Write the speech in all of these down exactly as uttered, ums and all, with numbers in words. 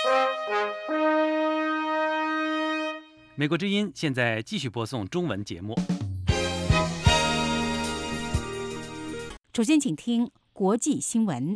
美国之音现在继续播送中文节目。 首先，请听国际新闻。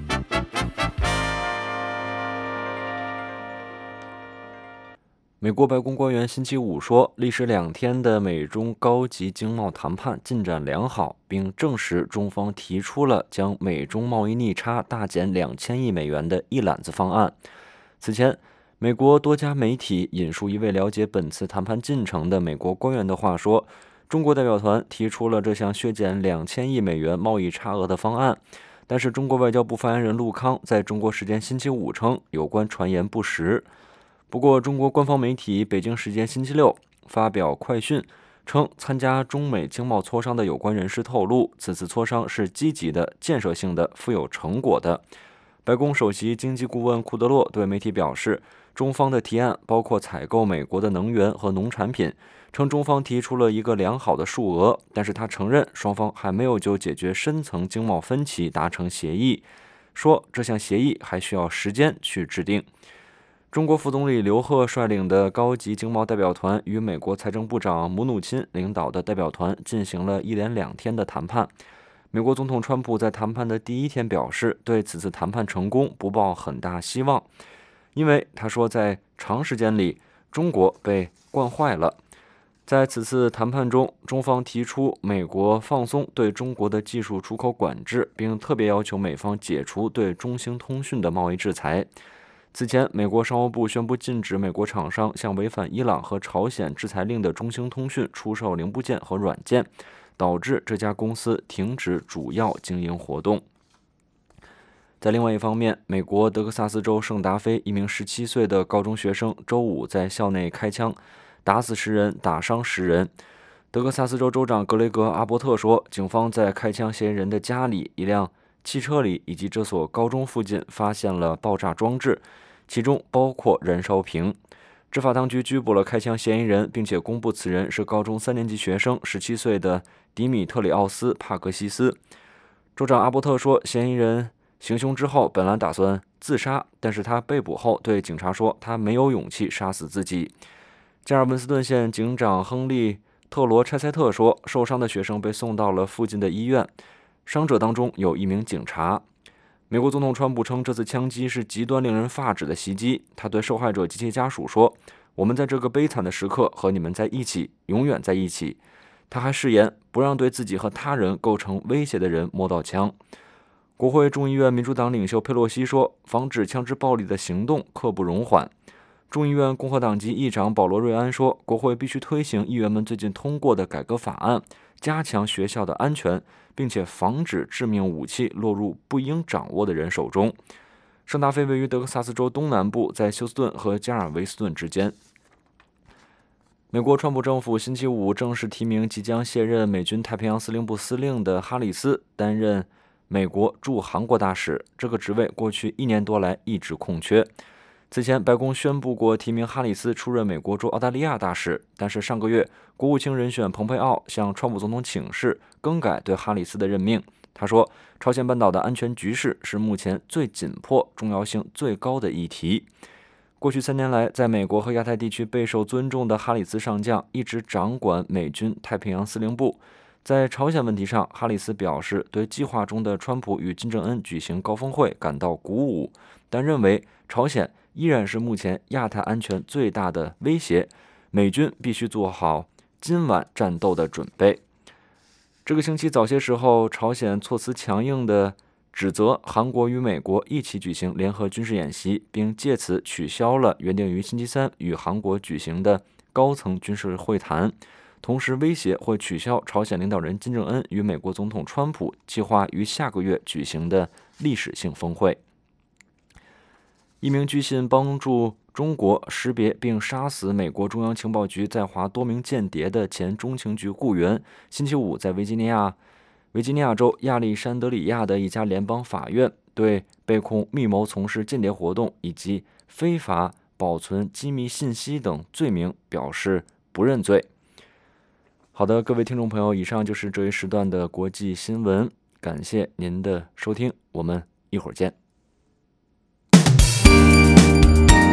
美国白宫官员星期五说，历时两天的美中高级经贸谈判进展良好，并证实中方提出了将美中贸易逆差大减两千亿美元的一揽子方案。此前，美国多家媒体引述一位了解本次谈判进程的美国官员的话说，中国代表团提出了这项削减两千亿美元贸易差额的方案，但是中国外交部发言人陆康在中国时间星期五称，有关传言不实。不过，中国官方媒体北京时间星期六发表快讯，称参加中美经贸磋商的有关人士透露，此次磋商是积极的、建设性的、富有成果的。白宫首席经济顾问库德洛对媒体表示，中方的提案包括采购美国的能源和农产品，称中方提出了一个良好的数额，但是他承认双方还没有就解决深层经贸分歧达成协议，说这项协议还需要时间去制定。中国副总理刘鹤率领的高级经贸代表团与美国财政部长姆努钦领导的代表团进行了一连两天的谈判。美国总统川普在谈判的第一天表示，对此次谈判成功不抱很大希望，因为他说在长时间里中国被惯坏了。在此次谈判中，中方提出美国放松对中国的技术出口管制，并特别要求美方解除对中兴通讯的贸易制裁。此前，美国商务部宣布禁止美国厂商向违反伊朗和朝鲜制裁令的中兴通讯出售零部件和软件，导致这家公司停止主要经营活动。在另外一方面，美国德克萨斯州圣达菲一名十七岁的高中学生周五在校内开枪，打死十人，打伤十人。德克萨斯州州长格雷格·阿伯特说，警方在开枪嫌疑人的家里、一辆汽车里以及这所高中附近发现了爆炸装置，其中包括燃烧瓶。执法当局拘捕了开枪嫌疑人，并且公布此人是高中三年级学生十七岁的迪米特里奥斯·帕格西斯。州长阿伯特说，嫌疑人行凶之后本来打算自杀，但是他被捕后对警察说他没有勇气杀死自己。加尔文斯顿县警长亨利·特罗拆塞特说，受伤的学生被送到了附近的医院，伤者当中有一名警察。美国总统川普称这次枪击是极端令人发指的袭击，他对受害者及其家属说，我们在这个悲惨的时刻和你们在一起，永远在一起。他还誓言不让对自己和他人构成威胁的人摸到枪。国会众议院民主党领袖佩洛西说，防止枪支暴力的行动刻不容缓。众议院共和党籍议长保罗·瑞安说，国会必须推行议员们最近通过的改革法案，加强学校的安全，并且防止致命武器落入不应掌握的人手中。圣达菲位于德克萨斯州东南部，在休斯顿和加尔维斯顿之间。美国川普政府星期五正式提名即将卸任美军太平洋司令部司令的哈里斯担任美国驻韩国大使，这个职位过去一年多来一直空缺。此前，白宫宣布过提名哈里斯出任美国驻澳大利亚大使，但是上个月，国务卿人选蓬佩奥向川普总统请示，更改对哈里斯的任命。他说，朝鲜半岛的安全局势是目前最紧迫、重要性最高的议题。过去三年来，在美国和亚太地区备受尊重的哈里斯上将一直掌管美军太平洋司令部。在朝鲜问题上，哈里斯表示对计划中的川普与金正恩举行高峰会感到鼓舞，但认为朝鲜依然是目前亚太安全最大的威胁，美军必须做好今晚战斗的准备。这个星期早些时候，朝鲜措辞强硬地指责韩国与美国一起举行联合军事演习，并借此取消了原定于星期三与韩国举行的高层军事会谈，同时威胁会取消朝鲜领导人金正恩与美国总统川普计划于下个月举行的历史性峰会。一名据信帮助中国识别并杀死美国中央情报局在华多名间谍的前中情局雇员，星期五在维吉尼亚维吉尼亚州亚历山德里亚的一家联邦法院对被控密谋从事间谍活动以及非法保存机密信息等罪名表示不认罪。好的，各位听众朋友，以上就是这一时段的国际新闻，感谢您的收听，我们一会儿见。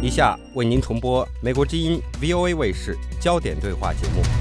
以下为您重播美国之音 V O A 卫视焦点对话节目。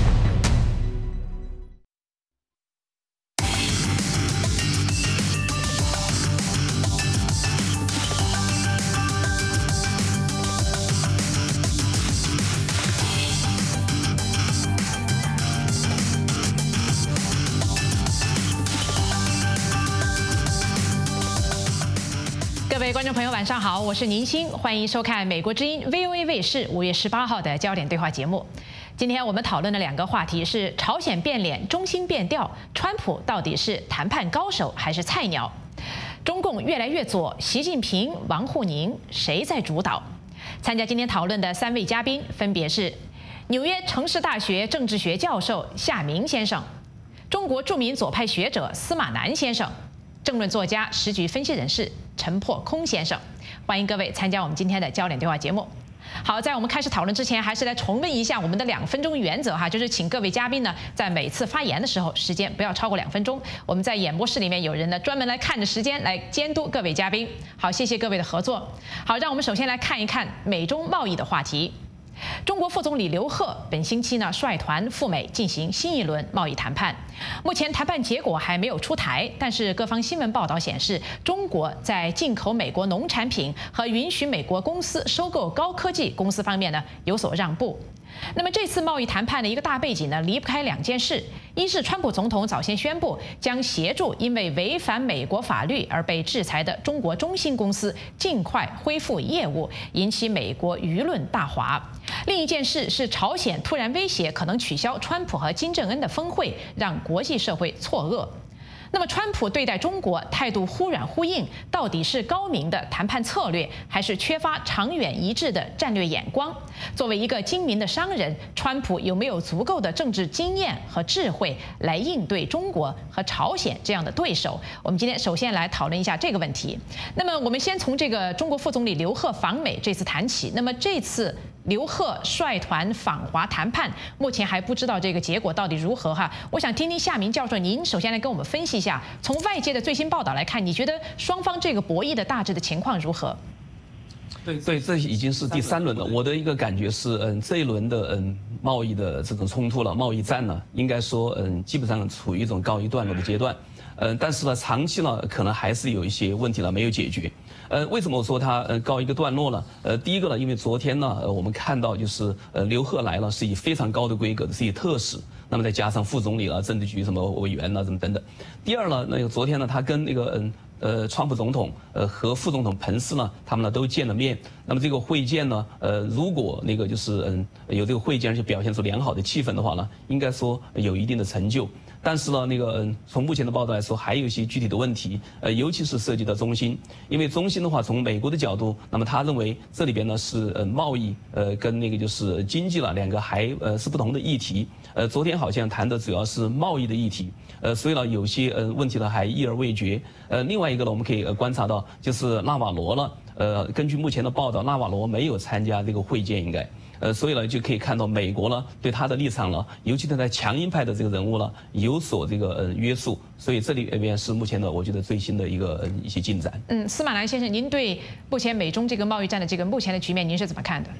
各位观众朋友，晚上好，我是宁鑫，欢迎收看美国之音 V O A 卫视五月十八号的焦点对话节目。今天我们讨论的两个话题是：朝鲜变脸，中心变调，川普到底是谈判高手还是菜鸟？中共越来越左，习近平、王沪宁谁在主导？参加今天讨论的三位嘉宾分别是纽约城市大学政治学教授夏明先生，中国著名左派学者司马南先生，政论作家、时局分析人士陈破空先生。欢迎各位参加我们今天的焦点对话节目。好，在我们开始讨论之前，还是来重温一下我们的两分钟原则哈，就是请各位嘉宾呢，在每次发言的时候，时间不要超过两分钟。我们在演播室里面有人呢，专门来看着时间来监督各位嘉宾。好，谢谢各位的合作。好，让我们首先来看一看美中贸易的话题。中国副总理刘鹤本星期呢率团赴美进行新一轮贸易谈判，目前谈判结果还没有出台，但是各方新闻报道显示，中国在进口美国农产品和允许美国公司收购高科技公司方面呢有所让步。那么这次贸易谈判的一个大背景呢，离不开两件事：一是川普总统早先宣布将协助因为违反美国法律而被制裁的中国中兴公司尽快恢复业务，引起美国舆论大哗；另一件事是朝鲜突然威胁可能取消川普和金正恩的峰会，让国际社会错愕。那么，川普对待中国态度忽软忽硬，到底是高明的谈判策略，还是缺乏长远一致的战略眼光？作为一个精明的商人，川普有没有足够的政治经验和智慧来应对中国和朝鲜这样的对手？我们今天首先来讨论一下这个问题。那么，我们先从这个中国副总理刘鹤访美这次谈起。那么这次刘鹤率团访华谈判，目前还不知道这个结果到底如何哈。我想听听夏明教授，您首先来跟我们分析一下，从外界的最新报道来看，你觉得双方这个博弈的大致的情况如何？ 对对，这已经是第三轮了。我的一个感觉是，嗯，这一轮的嗯贸易的这种冲突了，贸易战呢，应该说嗯基本上处于一种告一段落的阶段。嗯，但是呢，长期呢，可能还是有一些问题呢没有解决。呃，为什么我说它呃告一个段落呢？呃，第一个呢，因为昨天呢，呃，我们看到就是呃刘鹤来了，是以非常高的规格的，是以特使，那么再加上副总理了、政治局什么委员了，什么等等。第二呢，那个昨天呢，他跟那个嗯。呃，川普总统呃和副总统彭斯呢，他们呢都见了面。那么这个会见呢，呃，如果那个就是嗯有这个会见，而且表现出良好的气氛的话呢，应该说有一定的成就。但是呢，那个嗯，从目前的报道来说，还有一些具体的问题，呃，尤其是涉及到中兴，因为中兴的话，从美国的角度，那么他认为这里边呢是呃贸易呃跟那个就是经济了两个还呃是不同的议题。呃，昨天好像谈的主要是贸易的议题，呃，所以呢有些呃问题呢还议而未决。呃，另外一个呢，我们可以呃观察到，就是纳瓦罗了，呃，根据目前的报道，纳瓦罗没有参加这个会见，应该。呃，所以呢，就可以看到美国呢对他的立场呢，尤其对他强硬派的这个人物呢，有所这个呃约束。所以这里边是目前的，我觉得最新的一个、呃、一些进展。 嗯，司马南先生，您对目前美中这个贸易战的这个目前的局面，您是怎么看的？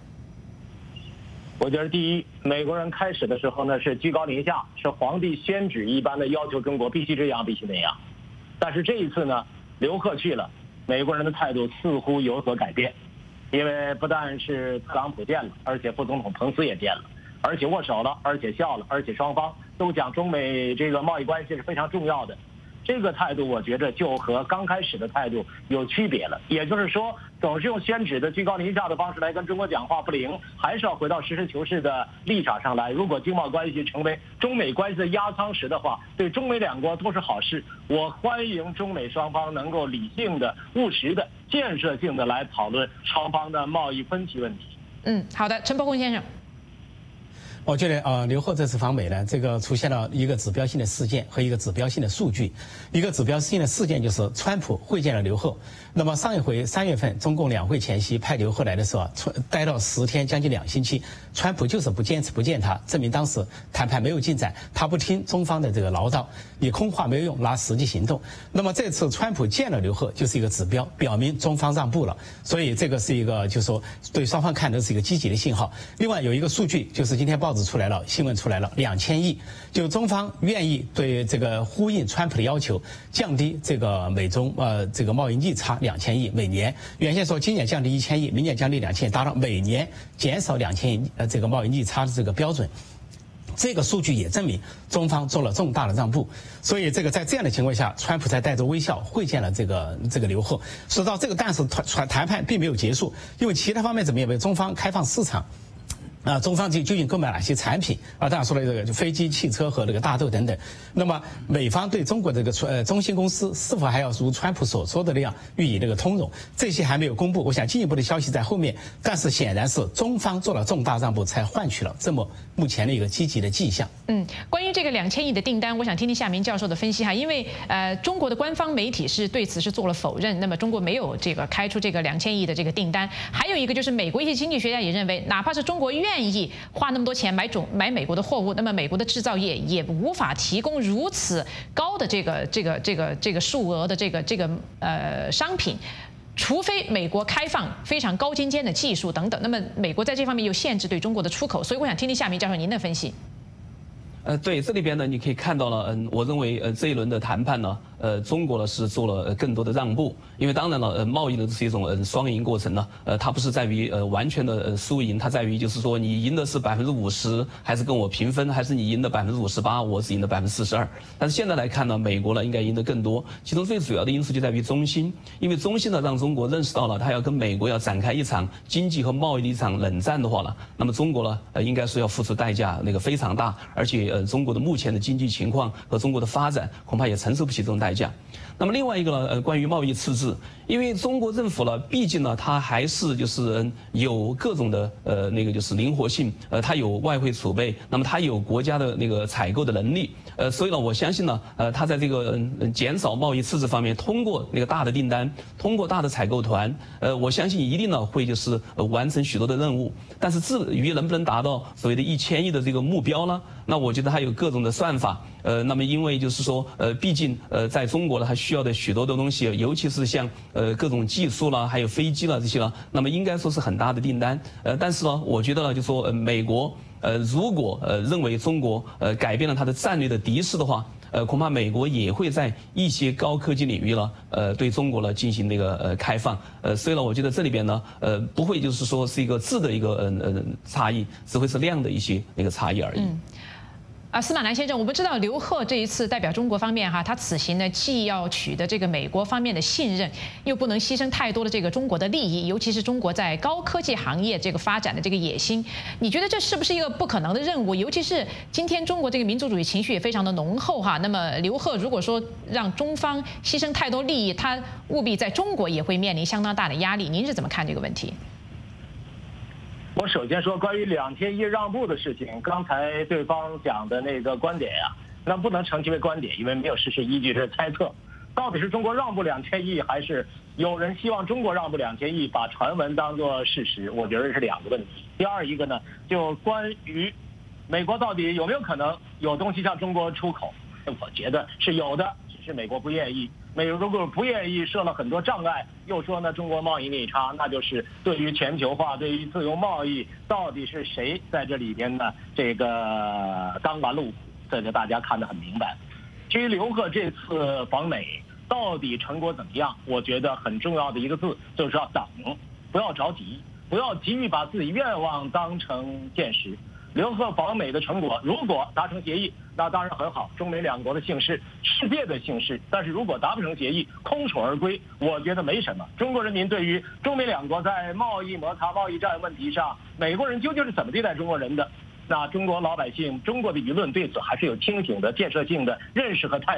我觉得第一，美国人开始的时候呢是居高临下，是皇帝宣旨一般的要求中国必须这样，必须那样。但是这一次呢，刘鹤去了，美国人的态度似乎有所改变。因为不但是特朗普见了，而且副总统彭斯也见了，而且握手了，而且笑了，而且双方都讲中美这个贸易关系是非常重要的。这个态度我觉着就和刚开始的态度有区别了。也就是说，总是用宣旨的居高临下的方式来跟中国讲话不灵，还是要回到实事求是的立场上来。如果经贸关系成为中美关系的压舱石的话，对中美两国都是好事。我欢迎中美双方能够理性的、务实的、建设性的来讨论双方的贸易分歧问题。 嗯，好的，陈伯公先生。 我觉得呃，刘鹤这次访美呢，这个出现了一个指标性的事件和一个指标性的数据。一个指标性的事件就是川普会见了刘鹤。那么上一回三月份中共两会前夕派刘鹤来的时候，待到十天将近两星期，川普就是不坚持不见他，证明当时谈判没有进展，他不听中方的这个唠叨，你空话没有用，拿实际行动。那么这次川普见了刘鹤就是一个指标，表明中方让步了，所以这个是一个就是说对双方看的是一个积极的信号。另外有一个数据就是今天报纸出来了，新闻出来了，两千亿，就中方愿意对这个呼应川普的要求，降低这个美中呃这个贸易逆差两千亿每年。原先说今年降低一千亿，明年降低两千亿，达到每年减少两千亿呃这个贸易逆差的这个标准。这个数据也证明中方做了重大的让步，所以这个在这样的情况下，川普才带着微笑会见了这个这个刘鹤。说到这个，但是谈谈判并没有结束，因为其他方面怎么也为中方开放市场。啊，中方究究竟购买哪些产品？啊，当然说了这个就飞机、汽车和这个大豆等等。那么美方对中国这个呃中芯公司是否还要如川普所说的那样予以这个通融？这些还没有公布，我想进一步的消息在后面。但是显然是中方做了重大让步，才换取了这么目前的一个积极的迹象。 嗯，关于这个两千亿的订单，我想听听夏明教授的分析哈，因为呃中国的官方媒体是对此是做了否认，那么中国没有这个开出这个两千亿的这个订单。还有一个就是美国一些经济学家也认为，哪怕是中国愿意愿意花那么多钱买种买美国的货物，那么美国的制造业也无法提供如此高的这个这个这个这个数额的这个这个呃商品。除非美国开放非常高精尖的技术等等，那么美国在这方面又限制对中国的出口，所以我想听听夏明教授您的分析。 呃，对，这里边呢，你可以看到了，嗯，我认为，呃，这一轮的谈判呢，呃，中国呢是做了更多的让步，因为当然了，呃，贸易呢是一种呃双赢过程呢，呃，它不是在于呃完全的呃输赢，它在于就是说你赢的是百分之五十，还是跟我平分，还是你赢的百分之五十八，我是赢的百分之四十二。但是现在来看呢，美国呢应该赢得更多，其中最主要的因素就在于中芯，因为中芯呢让中国认识到了，它要跟美国要展开一场经济和贸易的一场冷战的话呢，那么中国呢，呃，应该是要付出代价那个非常大，而且呃。中国的目前的经济情况和中国的发展，恐怕也承受不起这种代价。那么另外一个呢，呃，关于贸易赤字，因为中国政府呢，毕竟呢，它还是就是有各种的呃那个就是灵活性，呃，它有外汇储备，那么它有国家的那个采购的能力，呃，所以呢，我相信呢，呃，它在这个嗯减少贸易赤字方面，通过那个大的订单，通过大的采购团，呃，我相信一定呢会就是呃完成许多的任务。但是至于能不能达到所谓的一千亿的这个目标呢？那我觉得它有各种的算法，呃，那么因为就是说，呃，毕竟呃，在中国呢，它需要的许多的东西，尤其是像呃各种技术啦，还有飞机啦这些啦，那么应该说是很大的订单，呃，但是呢，我觉得呢，就说呃，美国呃，如果呃认为中国呃改变了它的战略的敌视的话，呃，恐怕美国也会在一些高科技领域呢，呃，对中国呢进行那个呃开放，呃，所以呢，我觉得这里边呢，呃，不会就是说是一个质的一个呃呃差异，只会是量的一些那个差异而已。 嗯啊，司马南先生，我们知道刘鹤这一次代表中国方面哈，他此行呢既要取得这个美国方面的信任，又不能牺牲太多的这个中国的利益，尤其是中国在高科技行业这个发展的这个野心。你觉得这是不是一个不可能的任务？尤其是今天中国这个民族主义情绪也非常的浓厚哈。那么刘鹤如果说让中方牺牲太多利益，他务必在中国也会面临相当大的压力。您是怎么看这个问题？ 我首先说关于两千亿让步的事情，刚才对方讲的那个观点呀、啊，那不能称其为观点，因为没有事实依据，这是猜测。到底是中国让步两千亿，还是有人希望中国让步两千亿，把传闻当作事实？我觉得是两个问题。第二一个呢，就关于美国到底有没有可能有东西向中国出口，我觉得是有的，只是美国不愿意。美国如果不愿意，设了很多障碍，又说呢中国贸易逆差，那就是对于全球化、对于自由贸易，到底是谁在这里边呢？这个刚完路，这就大家看得很明白。至于刘鹤这次访美到底成果怎么样，我觉得很重要的一个字就是要等，不要着急，不要急于把自己愿望当成现实。刘鹤访美的成果，如果达成协议，那当然很好，中美两国的幸事，世界的幸事。但是如果达不成协议，空手而归，我觉得没什么。中国人民对于中美两国在贸易摩擦、贸易战问题上，美国人究竟是怎么对待中国人的？那中国老百姓、中国的舆论对此还是有清醒的、建设性的认识和态度的。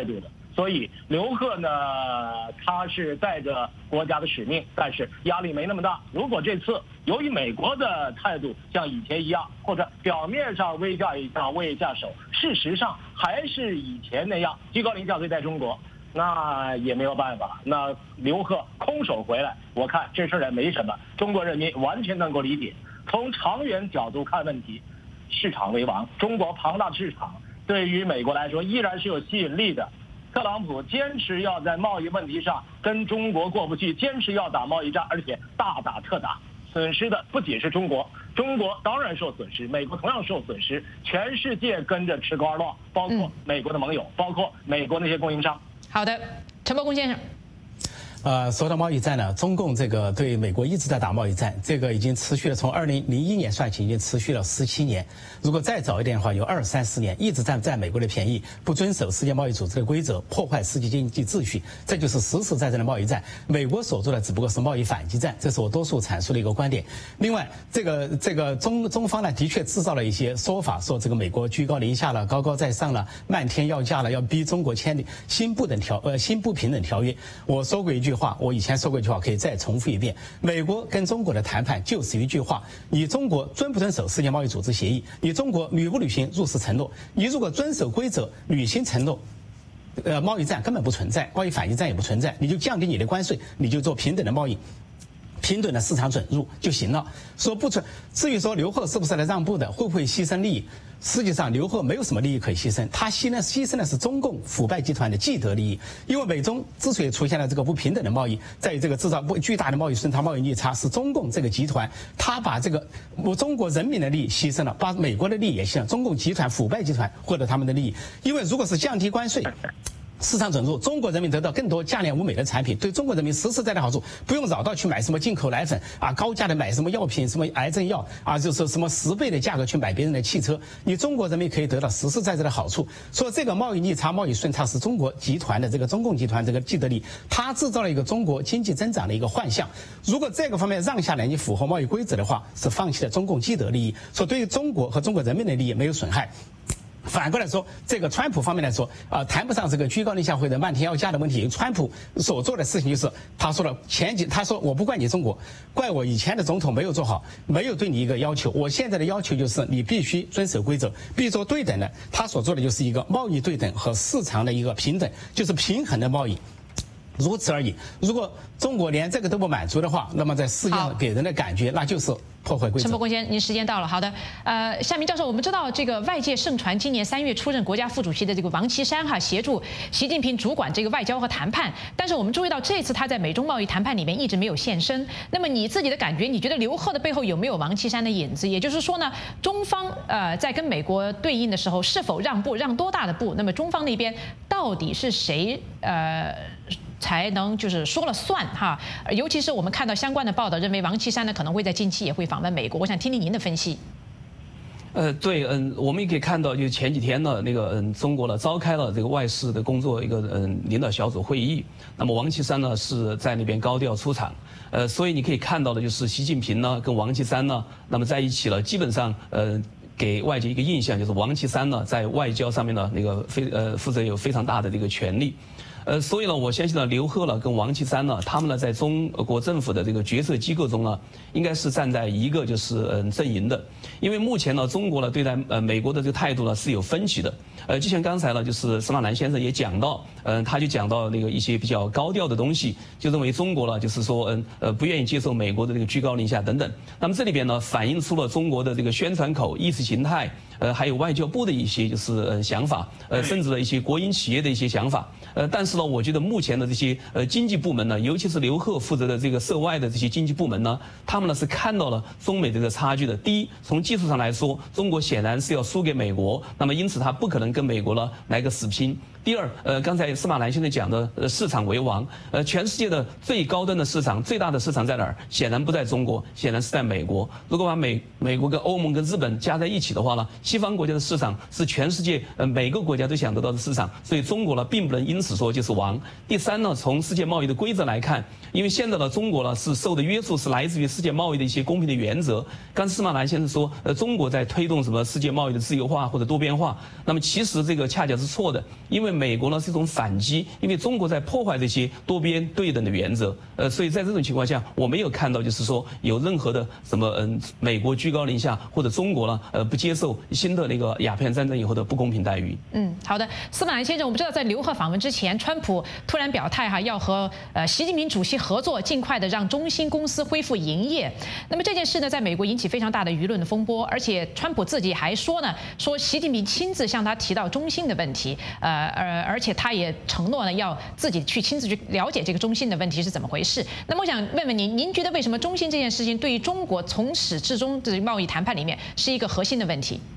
所以刘鹤呢，他是带着国家的使命，但是压力没那么大。如果这次由于美国的态度像以前一样，或者表面上微笑一下握一下手，事实上还是以前那样居高临下对待中国，那也没有办法。那刘鹤空手回来，我看这事儿也没什么，中国人民完全能够理解。从长远角度看问题，市场为王，中国庞大的市场对于美国来说依然是有吸引力的。特朗普坚持要在贸易问题上跟中国过不去，坚持要打贸易战，而且大打特打，损失的不仅是中国，中国当然受损失，美国同样受损失，全世界跟着吃瓜落，包括美国的盟友，包括美国那些供应商。 好的，陈伯公先生。 呃，说到贸易战呢，中共这个对美国一直在打贸易战，这个已经持续了，从二零零一年算起，已经持续了十七年。如果再早一点的话，有二三十年，一直占占美国的便宜，不遵守世界贸易组织的规则，破坏世界经济秩序，这就是实实在在的贸易战。美国所做的只不过是贸易反击战，这是我多数阐述的一个观点。另外，这个这个中中方呢，的确制造了一些说法，说这个美国居高临下了，高高在上了，漫天要价了，要逼中国签新不等条呃新不平等条约。我说过一句。句话，我以前说过一句话，可以再重复一遍。美国跟中国的谈判就是一句话：你中国遵不遵守世界贸易组织协议？你中国履不履行入世承诺？你如果遵守规则、履行承诺，呃，贸易战根本不存在，贸易反击战也不存在，你就降低你的关税，你就做平等的贸易。平等的市场准入就行了。说不准，至于说刘鹤是不是来让步的，会不会牺牲利益？实际上，刘鹤没有什么利益可以牺牲，他牺牲牺牲的是中共腐败集团的既得利益。因为美中之所以出现了这个不平等的贸易，在于这个制造不巨大的贸易顺差、贸易逆差，是中共这个集团他把这个我中国人民的利益牺牲了，把美国的利益也牺牲，中共集团腐败集团获得他们的利益。因为如果是降低关税。市场准入，中国人民得到更多价廉物美的产品，对中国人民实实在在的好处，不用绕道去买什么进口奶粉啊，高价的买什么药品，什么癌症药啊，就是什么十倍的价格去买别人的汽车，你中国人民可以得到实实在在的好处。说这个贸易逆差、贸易顺差是中国集团的这个中共集团这个既得利益，它制造了一个中国经济增长的一个幻象。如果这个方面让下来，你符合贸易规则的话，是放弃了中共既得利益，说对于中国和中国人民的利益没有损害。反过来说，这个川普方面来说，啊、呃，谈不上这个居高临下或者漫天要价的问题。川普所做的事情就是，他说了前几，他说我不怪你中国，怪我以前的总统没有做好，没有对你一个要求。我现在的要求就是你必须遵守规则，必须做对等的。他所做的就是一个贸易对等和市场的一个平等，就是平衡的贸易。如此而已。如果中国连这个都不满足的话，那么在世界上给人的感觉那就是破坏规则。 陈伯公先生，您时间到了。好的，呃，夏明教授，我们知道这个外界盛传今年三月出任国家副主席的这个王岐山哈，协助习近平主管这个外交和谈判，但是我们注意到这次他在美中贸易谈判里面一直没有现身。那么你自己的感觉，你觉得刘鹤的背后有没有王岐山的影子？也就是说呢，中方呃在跟美国对应的时候是否让步，让多大的步？那么中方那边到底是谁呃？才能就是说了算哈，尤其是我们看到相关的报道，认为王岐山呢可能会在近期也会访问美国。我想听听您的分析。 呃，对，嗯，我们也可以看到，就是前几天呢，那个嗯，中国呢召开了这个外事的工作一个嗯领导小组会议，那么王岐山呢是在那边高调出场，呃，所以你可以看到的就是习近平呢跟王岐山呢，那么在一起了，基本上呃。给外界一个印象就是王岐山呢在外交上面呢那个非呃负责有非常大的这个权力，呃所以呢我相信呢刘鹤呢跟王岐山呢他们呢在中国政府的这个决策机构中呢应该是站在一个就是嗯阵营的，因为目前呢中国呢对待呃美国的这个态度呢是有分歧的，呃就像刚才呢就是司马南先生也讲到，嗯、呃、他就讲到那个一些比较高调的东西，就认为中国呢就是说嗯呃不愿意接受美国的这个居高临下等等，那么这里边呢反映出了中国的这个宣传口意识形态，呃，还有外交部的一些就是呃想法，呃，甚至的一些国营企业的一些想法，呃，但是呢，我觉得目前的这些呃经济部门呢，尤其是刘鹤负责的这个涉外的这些经济部门呢，他们呢是看到了中美这个差距的。第一，从技术上来说，中国显然是要输给美国，那么因此他不可能跟美国呢来个死拼。第二，呃，刚才司马南先生讲的，呃，市场为王，呃，全世界的最高端的市场、最大的市场在哪儿？显然不在中国，显然是在美国。如果把美美国跟欧盟跟日本加在一起的话呢，西方国家的市场是全世界呃每个国家都想得到的市场，所以中国呢并不能因此说就是王。第三呢，从世界贸易的规则来看，因为现在的中国呢是受的约束是来自于世界贸易的一些公平的原则。刚才司马南先生说，呃，中国在推动什么世界贸易的自由化或者多边化，那么其实这个恰恰是错的，因为美国呢是一种反击，因为中国在破坏这些多边对等的原则。呃，所以在这种情况下，我没有看到就是说有任何的什么嗯，美国居高临下或者中国呢呃不接受新的那个鸦片战争以后的不公平待遇。 嗯，好的，司马南先生，我们知道在刘鹤访问之前，川普突然表态哈，要和呃习近平主席合作，尽快的让中芯公司恢复营业。那么这件事呢，在美国引起非常大的舆论的风波，而且川普自己还说呢，说习近平亲自向他提到中芯的问题，呃呃，而且他也承诺呢要自己去亲自去了解这个中芯的问题是怎么回事。那么我想问问您，您觉得为什么中芯这件事情对于中国从始至终的贸易谈判里面是一个核心的问题？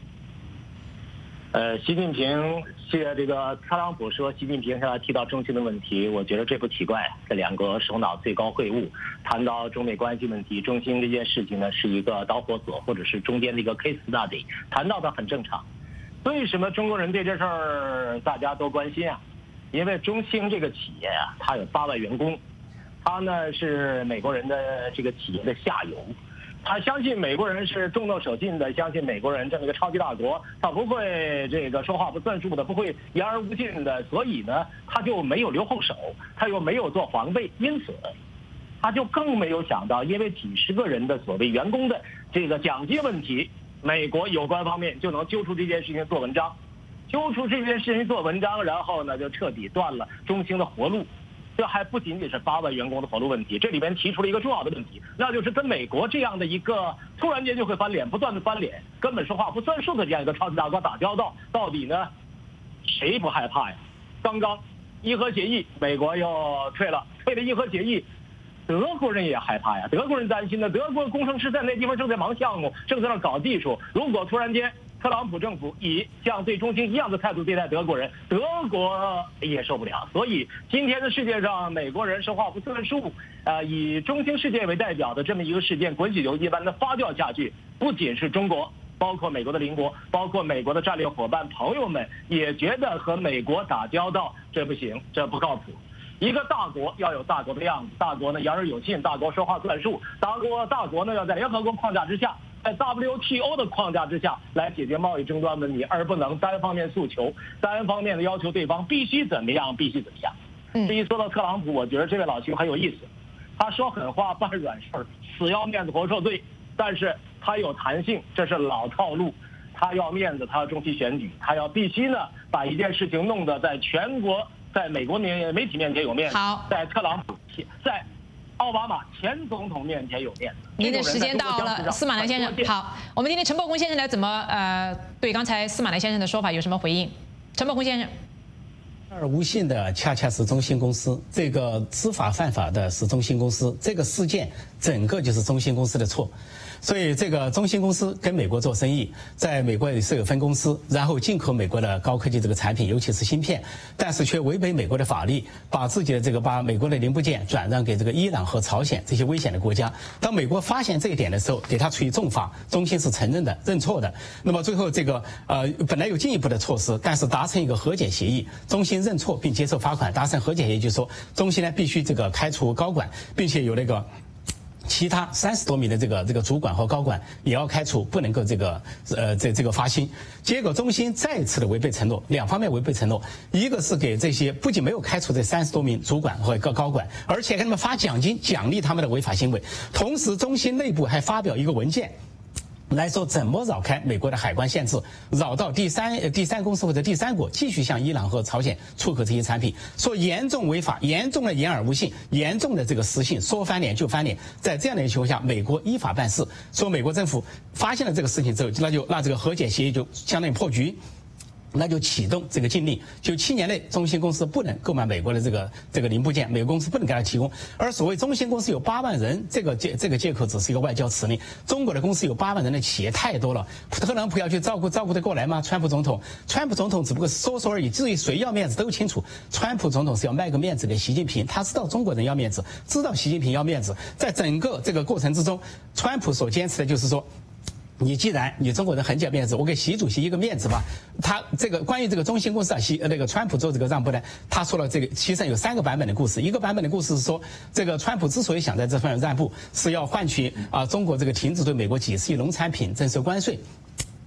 呃，习近平是这个特朗普说习近平向他提到中芯的问题，我觉得这不奇怪。这两个首脑最高会晤，谈到中美关系问题，中芯这件事情呢是一个导火索，或者是中间的一个 case study， 谈到的很正常。为什么中国人对这事儿大家都关心啊？因为中芯这个企业啊，它有八万员工，它呢是美国人的这个企业的下游。他相信美国人是重动手劲的，相信美国人这么一个超级大国，他不会这个说话不算数的，不会言而无信的，所以呢，他就没有留后手，他又没有做防备，因此，他就更没有想到，因为几十个人的所谓员工的这个奖金问题，美国有关方面就能揪出这件事情做文章，揪出这件事情做文章，然后呢就彻底断了中兴的活路。这还不仅仅是八万员工的活路问题，这里边提出了一个重要的问题，那就是跟美国这样的一个突然间就会翻脸、不断的翻脸、根本说话不算数的这样一个超级大国打交道，到底呢谁不害怕呀？刚刚伊核协议美国又退了，退了伊核协议，德国人也害怕呀，德国人担心呢，德国工程师在那地方正在忙项目，正在那搞技术，如果突然间特朗普政府以像对中兴一样的态度对待德国人，德国也受不了。所以今天的世界上，美国人说话不算数，呃，以中兴事件为代表的这么一个事件，滚雪球一般的发酵下去，不仅是中国，包括美国的邻国，包括美国的战略伙伴朋友们，也觉得和美国打交道这不行，这不靠谱。一个大国要有大国的样子，大国呢言而有信，大国说话算数，大国大国呢要在联合国框架之下，在 W T O 的框架之下来解决贸易争端问题，而不能单方面诉求，单方面的要求对方必须怎么样，必须怎么样。这一说到特朗普，我觉得这位老兄很有意思，他说狠话办软事儿，死要面子活受罪，但是他有弹性，这是老套路。他要面子，他要中期选举，他要必须呢把一件事情弄得在全国。在美国媒媒体面前有面子，在特朗普、在奥巴马前总统面前有面子。 您的时间到了，司马南先生。好，我们听听陈伯公先生来怎么呃对刚才司马南先生的说法有什么回应？陈伯公先生。 而无信的恰恰是中兴公司，这个知法犯法的是中兴公司，这个事件整个就是中兴公司的错。所以这个中兴公司跟美国做生意，在美国也是有分公司，然后进口美国的高科技这个产品，尤其是芯片，但是却违背美国的法律，把自己的这个把美国的零部件转让给这个伊朗和朝鲜这些危险的国家。当美国发现这一点的时候，给他处以重罚，中兴是承认的、认错的。那么最后这个呃本来有进一步的措施，但是达成一个和解协议，中兴认错并接受罚款，达成和解协议，就是说中兴呢必须这个开除高管，并且有那个。其他三十多名的这个这个主管和高管也要开除，不能够这个呃这这个发薪。结果中兴再次的违背承诺，两方面违背承诺，一个是给这些不仅没有开除这三十多名主管和高高管，而且给他们发奖金奖励他们的违法行为。同时，中兴内部还发表一个文件。来说怎么绕开美国的海关限制，绕到第三第三公司或者第三国继续向伊朗和朝鲜出口这些产品，说严重违法，严重的言而无信，严重的这个失信，说翻脸就翻脸。在这样的情况下，美国依法办事，说美国政府发现了这个事情之后，那就那这个和解协议就相当于破局。那就启动这个禁令，就七年内中兴公司不能购买美国的这个这个零部件，美国公司不能给他提供。而所谓中兴公司有八万人，这个借这个借口只是一个外交辞令。中国的公司有八万人的企业太多了，特朗普要去照顾照顾得过来吗？川普总统，川普总统只不过是说说而已，至于谁要面子都清楚。川普总统是要卖个面子给习近平，他知道中国人要面子，知道习近平要面子。在整个这个过程之中，川普所坚持的就是说。你既然你中国人很讲面子，我给习主席一个面子吧。他这个关于这个中兴公司啊，习那个川普做这个让步呢，他说了这个其实有三个版本的故事。一个版本的故事是说，这个川普之所以想在这方面让步，是要换取啊中国这个停止对美国几十亿农产品征收关税。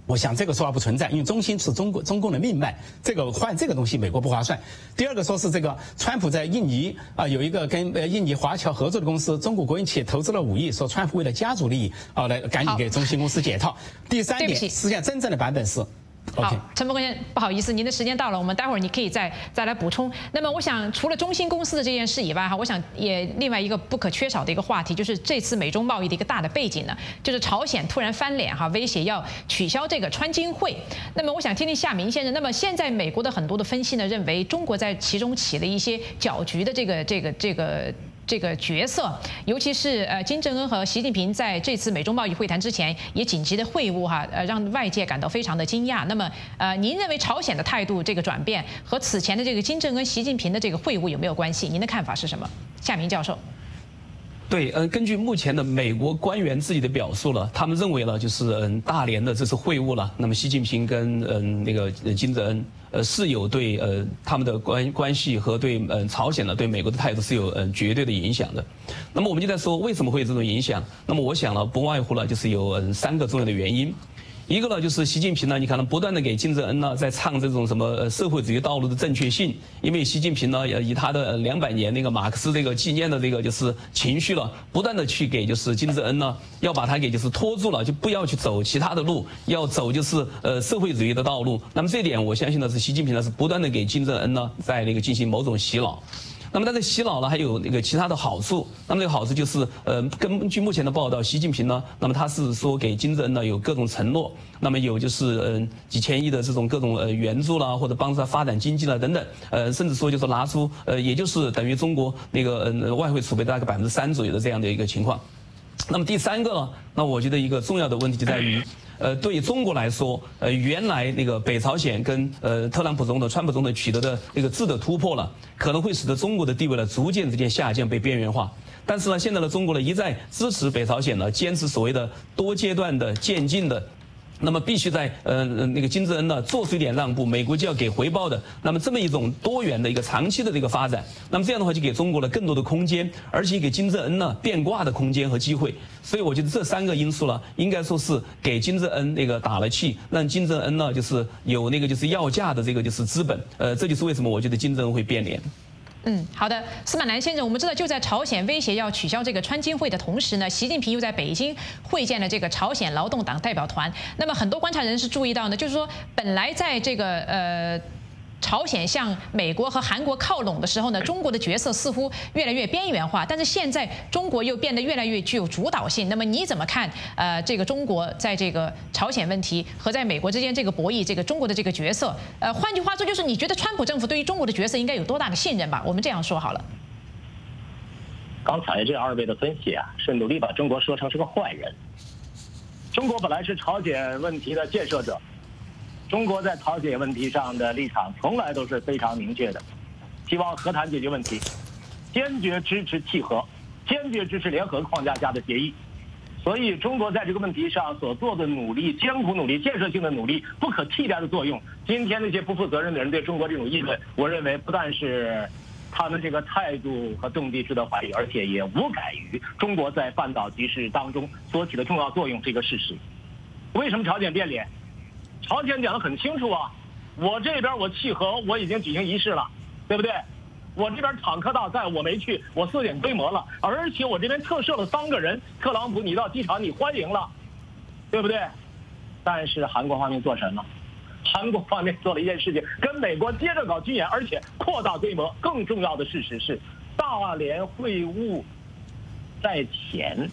我想这个说法不存在，因为中兴是中国中共的命脉，这个换这个东西美国不划算。第二个说是这个川普在印尼啊有一个跟呃印尼华侨合作的公司，中国国营企业投资了五亿，说川普为了家族利益啊来赶紧给中兴公司解套。第三点，实际上真正的版本是。 好，陈伯根，不好意思，您的时间到了，我们待会儿你可以再再来补充。那么，我想除了中兴公司的这件事以外，哈，我想也另外一个不可缺少的一个话题，就是这次美中贸易的一个大的背景呢，就是朝鲜突然翻脸哈，威胁要取消这个川金会。那么，我想听听夏明先生，那么现在美国的很多的分析呢，认为中国在其中起了一些搅局的这个这个这个。这个角色，尤其是呃金正恩和习近平在这次美中贸易会谈之前也紧急的会晤哈，呃让外界感到非常的惊讶。那么呃，您认为朝鲜的态度这个转变和此前的这个金正恩、习近平的这个会晤有没有关系？您的看法是什么？夏明教授。 对，嗯，根据目前的美国官员自己的表述了，他们认为呢，就是嗯大连的这次会晤了，那么习近平跟嗯那个金正恩呃是有对呃他们的关关系和对嗯朝鲜呢对美国的态度是有嗯绝对的影响的。那么我们就在说为什么会有这种影响？那么我想呢，不外乎呢就是有嗯三个重要的原因。一个呢，就是习近平呢，你看呢，不断的给金正恩呢在唱这种什么呃社会主义道路的正确性，因为习近平呢以他的两百年那个马克思这个纪念的这个就是情绪了，不断的去给就是金正恩呢要把他给就是拖住了，就不要去走其他的路，要走就是呃社会主义的道路。那么这点我相信呢是习近平呢是不断的给金正恩呢在那个进行某种洗脑。那么，但是洗脑呢还有那个其他的好处。那么这个好处就是，呃，根据目前的报道，习近平呢，那么他是说给金正恩呢有各种承诺，那么有就是嗯、呃、几千亿的这种各种呃援助啦，或者帮助他发展经济啦等等，呃，甚至说就是拿出呃也就是等于中国那个呃外汇储备大概百分之三左右的这样的一个情况。那么第三个呢，那我觉得一个重要的问题就在于。呃，对中国来说，呃，原来那个北朝鲜跟呃特朗普总统、川普总统取得的那个质的突破了，可能会使得中国的地位呢逐渐之间下降，被边缘化。但是呢，现在的中国呢一再支持北朝鲜呢，坚持所谓的多阶段的渐进的。那么必须在呃那个金正恩呢做出一点让步，美国就要给回报的。那么这么一种多元的一个长期的这个发展，那么这样的话就给中国了更多的空间，而且给金正恩呢变卦的空间和机会。所以我觉得这三个因素呢，应该说是给金正恩那个打了气，让金正恩呢就是有那个就是要价的这个就是资本。呃，这就是为什么我觉得金正恩会变脸。 嗯，好的，司马南先生，我们知道就在朝鲜威胁要取消这个川金会的同时呢，习近平又在北京会见了这个朝鲜劳动党代表团。那么很多观察人士注意到呢，就是说本来在这个呃。朝鲜向美国和韩国靠拢的时候呢，中国的角色似乎越来越边缘化，但是现在中国又变得越来越具有主导性。那么你怎么看？呃，这个中国在这个朝鲜问题和在美国之间这个博弈，这个中国的这个角色，呃，换句话说就是你觉得川普政府对于中国的角色应该有多大的信任吧？我们这样说好了。 刚才这二位的分析啊，是努力把中国说成是个坏人。中国本来是朝鲜问题的建设者。中国在朝鲜问题上的立场从来都是非常明确的，希望和谈解决问题，坚决支持契合，坚决支持联合框架下的协议。所以，中国在这个问题上所做的努力、艰苦努力、建设性的努力、不可替代的作用，今天那些不负责任的人对中国这种议论，我认为不但是他们这个态度和动机值得怀疑，而且也无改于中国在半岛局势当中所起的重要作用这个事实。为什么朝鲜变脸？朝鲜讲得很清楚啊，我这边我契合，我已经举行仪式了，对不对？我这边坦克大赛我没去，我缩减规模了，而且我这边特赦了三个人，特朗普你到机场你欢迎了，对不对？但是韩国方面做什么？韩国方面做了一件事情，跟美国接着搞军演，而且扩大规模。更重要的事实是，大连会晤在前。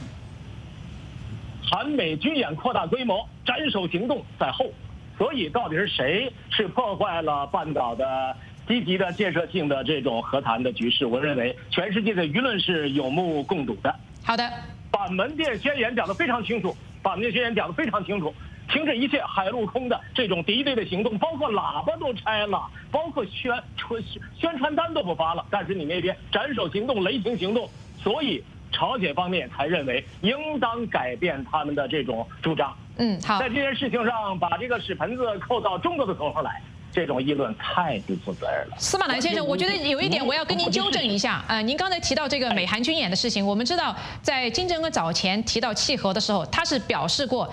韩美军演扩大规模，斩首行动在后，所以到底是谁是破坏了半岛的积极的建设性的这种和谈的局势？我认为全世界的舆论是有目共睹的。 好的， 板门店宣言讲得非常清楚，板门店宣言讲得非常清楚，停止一切海陆空的这种敌对的行动，包括喇叭都拆了，包括宣传宣传单都不发了，但是你那边斩首行动、雷霆行动，所以。朝鲜方面才认为应当改变他们的这种主张。 嗯，好， 在这件事情上把这个屎盆子扣到中国的头上来，这种议论太不负责任了。 司马南先生，我觉得有一点我要跟您纠正一下。呃，您刚才提到这个美韩军演的事情，我们知道在金正恩早前提到契合的时候，他是表示过他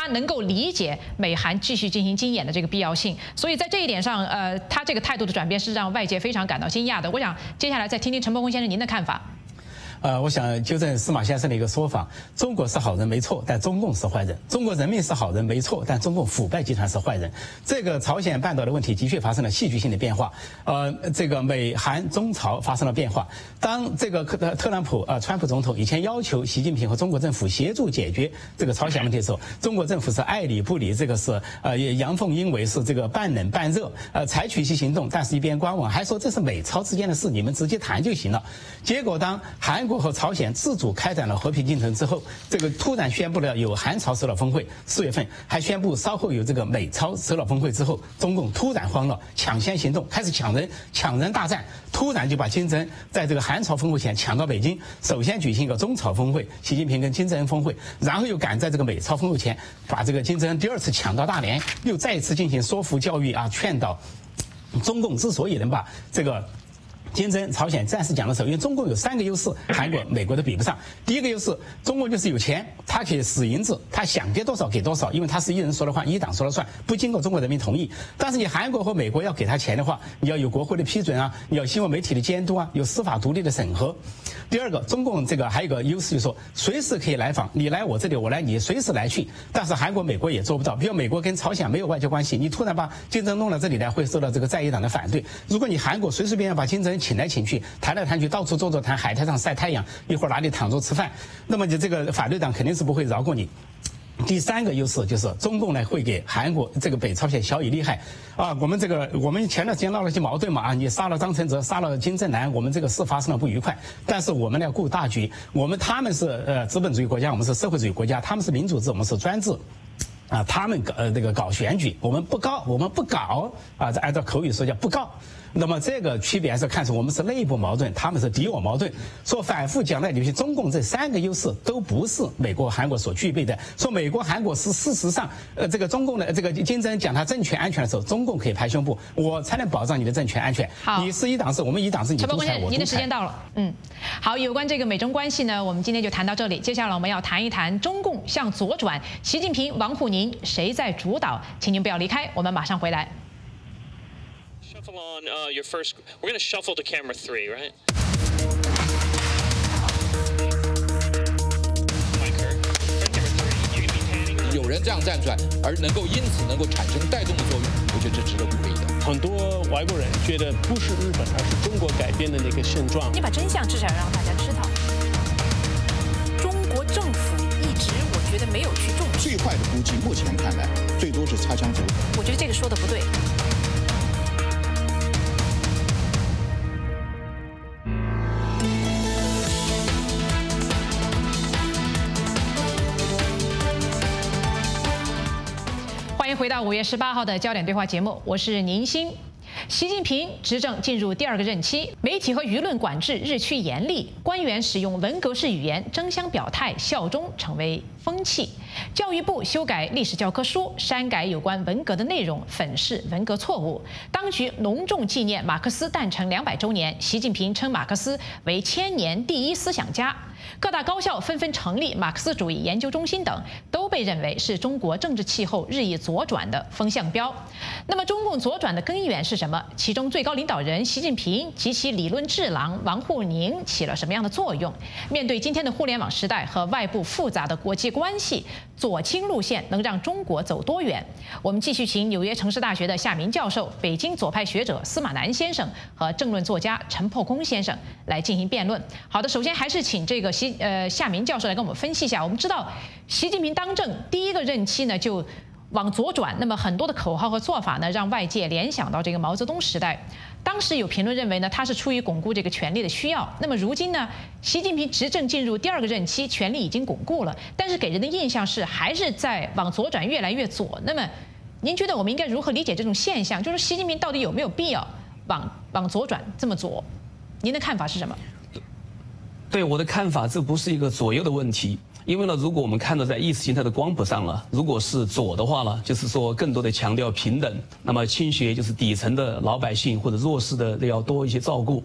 能够理解美韩继续进行军演的这个必要性。所以在这一点上，呃，他这个态度的转变是让外界非常感到惊讶的。我想接下来再听听陈伯宏先生您的看法。 呃，我想纠正司马先生的一个说法：中国是好人没错，但中共是坏人；中国人民是好人没错，但中共腐败集团是坏人。这个朝鲜半岛的问题的确发生了戏剧性的变化。呃，这个美韩中朝发生了变化。当这个特特朗普呃川普总统以前要求习近平和中国政府协助解决这个朝鲜问题的时候，中国政府是爱理不理，这个是呃阳奉阴违，是这个半冷半热，呃采取一些行动，但是一边观望，还说这是美朝之间的事，你们直接谈就行了。结果当韩国和朝鲜自主开展了和平进程之后，这个突然宣布了有韩朝首脑峰会，四月份还宣布稍后有这个美朝首脑峰会之后，中共突然慌了，抢先行动，开始抢人，抢人大战，突然就把金正恩在这个韩朝峰会前抢到北京，首先举行一个中朝峰会，习近平跟金正恩峰会，然后又赶在这个美朝峰会前把这个金正恩第二次抢到大连，又再一次进行说服教育啊，劝导中共之所以能把这个金正恩朝鲜暂时讲的时候，因为中共有三个优势，韩国、美国都比不上。第一个优势，中共就是有钱，他可以使银子，他想给多少给多少，因为他是一人说了算，一党说了算，不经过中国人民同意。但是你韩国和美国要给他钱的话，你要有国会的批准啊，你要新闻媒体的监督啊，有司法独立的审核。第二个，中共这个还有一个优势就是说，随时可以来访，你来我这里，我来你，随时来去。但是韩国、美国也做不到，比如美国跟朝鲜没有外交关系，你突然把金正恩弄到这里来，会受到这个在野党的反对。如果你韩国随随便便把金正恩请来请去，谈来谈去，到处坐坐谈，海滩上晒太阳，一会儿哪里躺着吃饭，那么你这个反对党肯定是不会饶过你。第三个优势就是中共呢会给韩国这个北朝鲜晓以利害啊，我们这个我们前段时间闹了些矛盾嘛啊，你杀了张承泽，杀了金正男，我们这个是发生了不愉快，但是我们要顾大局，我们他们是呃资本主义国家，我们是社会主义国家，他们是民主制，我们是专制。啊，他们搞呃这个搞选举，我们不搞，我们不搞啊，这按照口语说叫不搞。那么这个区别还是看出我们是内部矛盾，他们是敌我矛盾。说反复讲来讲去，中共这三个优势都不是美国、韩国所具备的。说美国、韩国是事实上，呃，这个中共的这个金正恩讲他政权安全的时候，中共可以拍胸脯，我才能保障你的政权安全。 好， 你是一党制，我们一党制，你独裁，我独裁。 您的时间到了，嗯，好，有关这个美中关系呢，我们今天就谈到这里。接下来我们要谈一谈中共向左转，习近平、王沪宁谁在主导？请您不要离开，我们马上回来。 Shuffle on uh, your first. We're going to shuffle to camera three, right? Michael, camera three. You're going to be panning. 有人这样站出来，而能够因此能够产生带动的作用，我觉得这值得鼓励的。 很多外国人觉得不是日本，而是中国改变的那个现状。 你把真相至少让大家知道。中国政府一直，我觉得没有去重视。 最坏的估计，目前看来，最多是擦枪走火。 我觉得这个说的不对。 欢迎回到五月十八号的焦点对话节目，我是宁鑫。习近平执政进入第二个任期，媒体和舆论管制日趋严厉，官员使用文革式语言争相表态效忠成为风气。教育部修改历史教科书，删改有关文革的内容，粉饰文革错误。当局隆重纪念马克思诞辰两百周年，习近平称马克思为千年第一思想家。各大高校纷纷成立马克思主义研究中心等，都被认为是中国政治气候日益左转的风向标。那么，中共左转的根源是什么？其中最高领导人习近平及其理论智囊王沪宁起了什么样的作用？面对今天的互联网时代和外部复杂的国际关系，左倾路线能让中国走多远？我们继续请纽约城市大学的夏明教授、北京左派学者司马南先生和政论作家陈破空先生来进行辩论。好的，首先还是请这个习呃夏明教授来跟我们分析一下。我们知道，习近平当政第一个任期呢就往左转，那么很多的口号和做法呢，让外界联想到这个毛泽东时代。当时有评论认为呢，他是出于巩固这个权力的需要。那么如今呢，习近平执政进入第二个任期，权力已经巩固了，但是给人的印象是还是在往左转，越来越左。那么，您觉得我们应该如何理解这种现象？就是习近平到底有没有必要往往左转这么左？您的看法是什么？ 对我的看法，这不是一个左右的问题。因为呢，如果我们看到在意识形态的光谱上了，如果是左的话呢，就是说更多的强调平等，那么倾斜就是底层的老百姓或者弱势的要多一些照顾。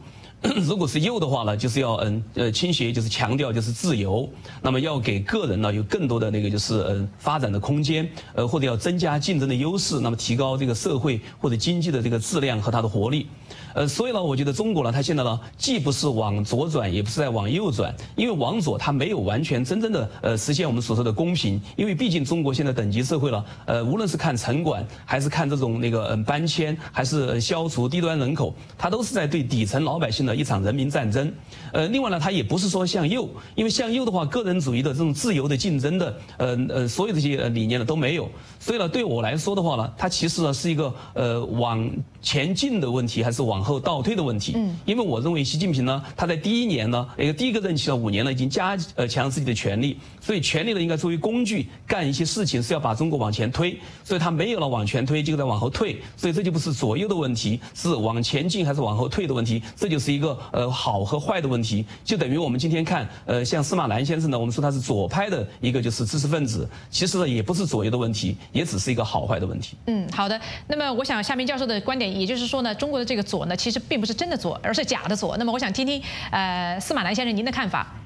如果是右的话呢，就是要嗯呃倾斜，就是强调就是自由，那么要给个人呢有更多的那个就是嗯发展的空间，呃或者要增加竞争的优势，那么提高这个社会或者经济的这个质量和它的活力。呃，所以呢，我觉得中国呢，它现在呢，既不是往左转，也不是在往右转，因为往左它没有完全真正的呃实现我们所说的公平，因为毕竟中国现在等级社会了，呃，无论是看城管，还是看这种那个嗯搬迁，还是消除低端人口，它都是在对底层老百姓的一场人民战争。呃，另外呢，它也不是说向右，因为向右的话，个人主义的这种自由的竞争的呃呃所有这些理念呢都没有。所以呢，对我来说的话呢，它其实呢是一个呃往前进的问题，还是往后倒退的问题。嗯，因为我认为习近平呢，他在第一年呢，那个第一个任期呢五年呢，已经加呃强自己的权力，所以权力呢应该作为工具干一些事情，是要把中国往前推。所以他没有了往前推，就在往后退。所以这就不是左右的问题，是往前进还是往后退的问题。这就是一个呃好和坏的问题。就等于我们今天看呃像司马南先生呢，我们说他是左派的一个就是知识分子，其实呢也不是左右的问题，也只是一个好坏的问题。 嗯，好的。那么我想夏明教授的观点，也就是说呢，中国的这个左呢，其实并不是真的左，而是假的左。那么我想听听呃司马南先生您的看法。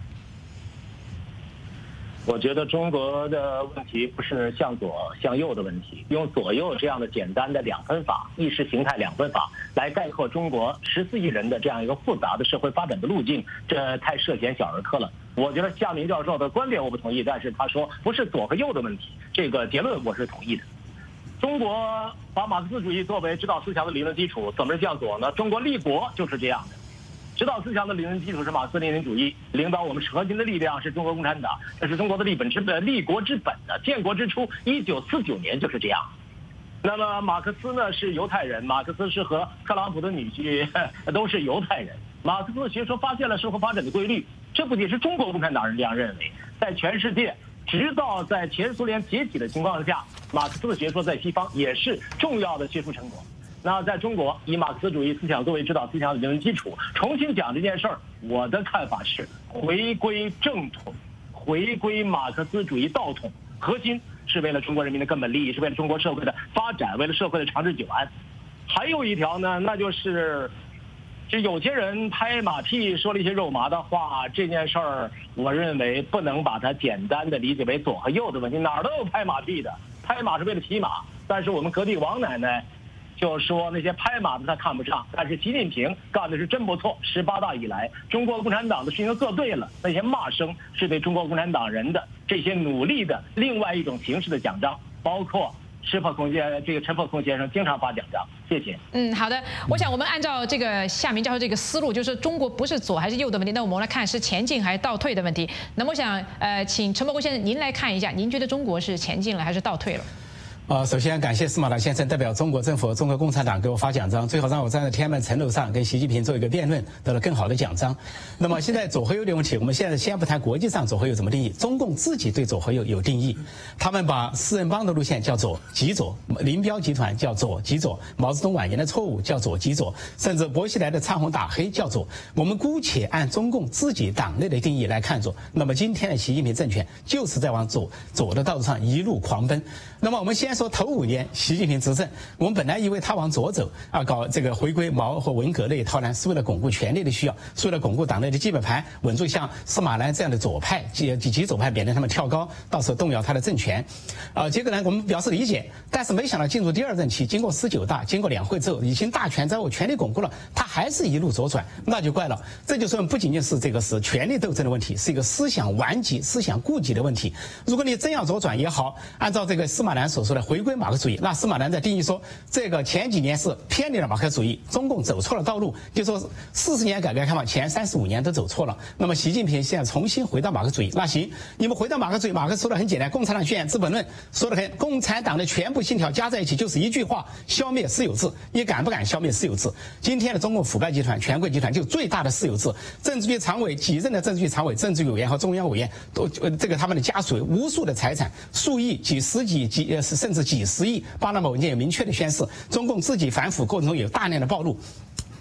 我觉得中国的问题不是向左向右的问题，用左右这样的简单的两分法、意识形态两分法来概括中国十四亿人的这样一个复杂的社会发展的路径，这太涉嫌小儿科了。我觉得夏明教授的观点我不同意，但是他说不是左和右的问题，这个结论我是同意的。中国把马克思主义作为指导思想的理论基础，怎么向左呢？中国立国就是这样的。指导思想的理论基础是马克思列宁主义，领导我们核心的力量是中国共产党，这是中国的立本之本、立国之本的。建国之初，一九四九年就是这样。那么马克思呢是犹太人，马克思是和特朗普的女婿都是犹太人。马克思学说发现了社会发展的规律，这不仅是中国共产党人这样认为，在全世界，直到在前苏联解体的情况下，马克思的学说在西方也是重要的学术成果。那在中国，以马克思主义思想作为指导思想的理论基础，重新讲这件事儿，我的看法是回归正统，回归马克思主义道统，核心是为了中国人民的根本利益，是为了中国社会的发展，为了社会的长治久安。还有一条呢，那就是就有些人拍马屁说了一些肉麻的话，这件事儿我认为不能把它简单的理解为左和右的问题，哪儿都有拍马屁的，拍马是为了骑马，但是我们隔壁王奶奶就说那些拍马的他看不上，但是习近平干的是真不错。十八大以来，中国共产党的事情做对了，那些骂声是对中国共产党人的这些努力的另外一种形式的奖章，包括石破空先这个陈破空先生经常发奖章。谢谢。 嗯，好的。我想我们按照这个夏明教授这个思路，就是中国不是左还是右的问题，那我们来看是前进还是倒退的问题。那么我想呃，请陈破空先生您来看一下，您觉得中国是前进了还是倒退了？ 呃，首先感谢司马南先生代表中国政府、中国共产党给我发奖章，最好让我站在天安门城楼上跟习近平做一个辩论，得了更好的奖章。那么现在左和右的问题，我们现在先不谈国际上左和右怎么定义，中共自己对左和右有定义。他们把四人帮的路线叫左极左，林彪集团叫左极左，毛泽东晚年的错误叫左极左，甚至薄熙来的唱红打黑叫左。我们姑且按中共自己党内的定义来看左，那么今天的习近平政权就是在往左左的道路上一路狂奔。那么我们先说头五年习近平执政，我们本来以为他往左走啊，搞这个回归毛和文革那一套呢，是为了巩固权力的需要，是为了巩固党内的基本盘，稳住像司马南这样的左派极极左派，免得他们跳高，到时候动摇他的政权。啊，结果呢，我们表示理解，但是没想到进入第二任期，经过十九大，经过两会之后，已经大权在握，权力巩固了，他还是一路左转，那就怪了。这就说不仅仅是这个是权力斗争的问题，是一个思想顽疾、思想固疾的问题。如果你真要左转也好，按照这个司马南所说的回归马克思主义，那司马南在定义说，这个前几年是偏离了马克思主义，中共走错了道路，就说四十年改革开放前三十五年都走错了。那么习近平现在重新回到马克思主义，那行，你们回到马克思主义，马克思说的很简单，共产党宣言《资本论》说的很，共产党的全部信条加在一起就是一句话：消灭私有制。你敢不敢消灭私有制？今天的中共腐败集团、权贵集团就最大的私有制，政治局常委、几任的政治局常委、政治局委员和中央委员都呃这个他们的家属无数的财产，数亿、几十几几呃甚至几十亿。巴拿马文件有明确的宣示，中共自己反腐过程中有大量的暴露。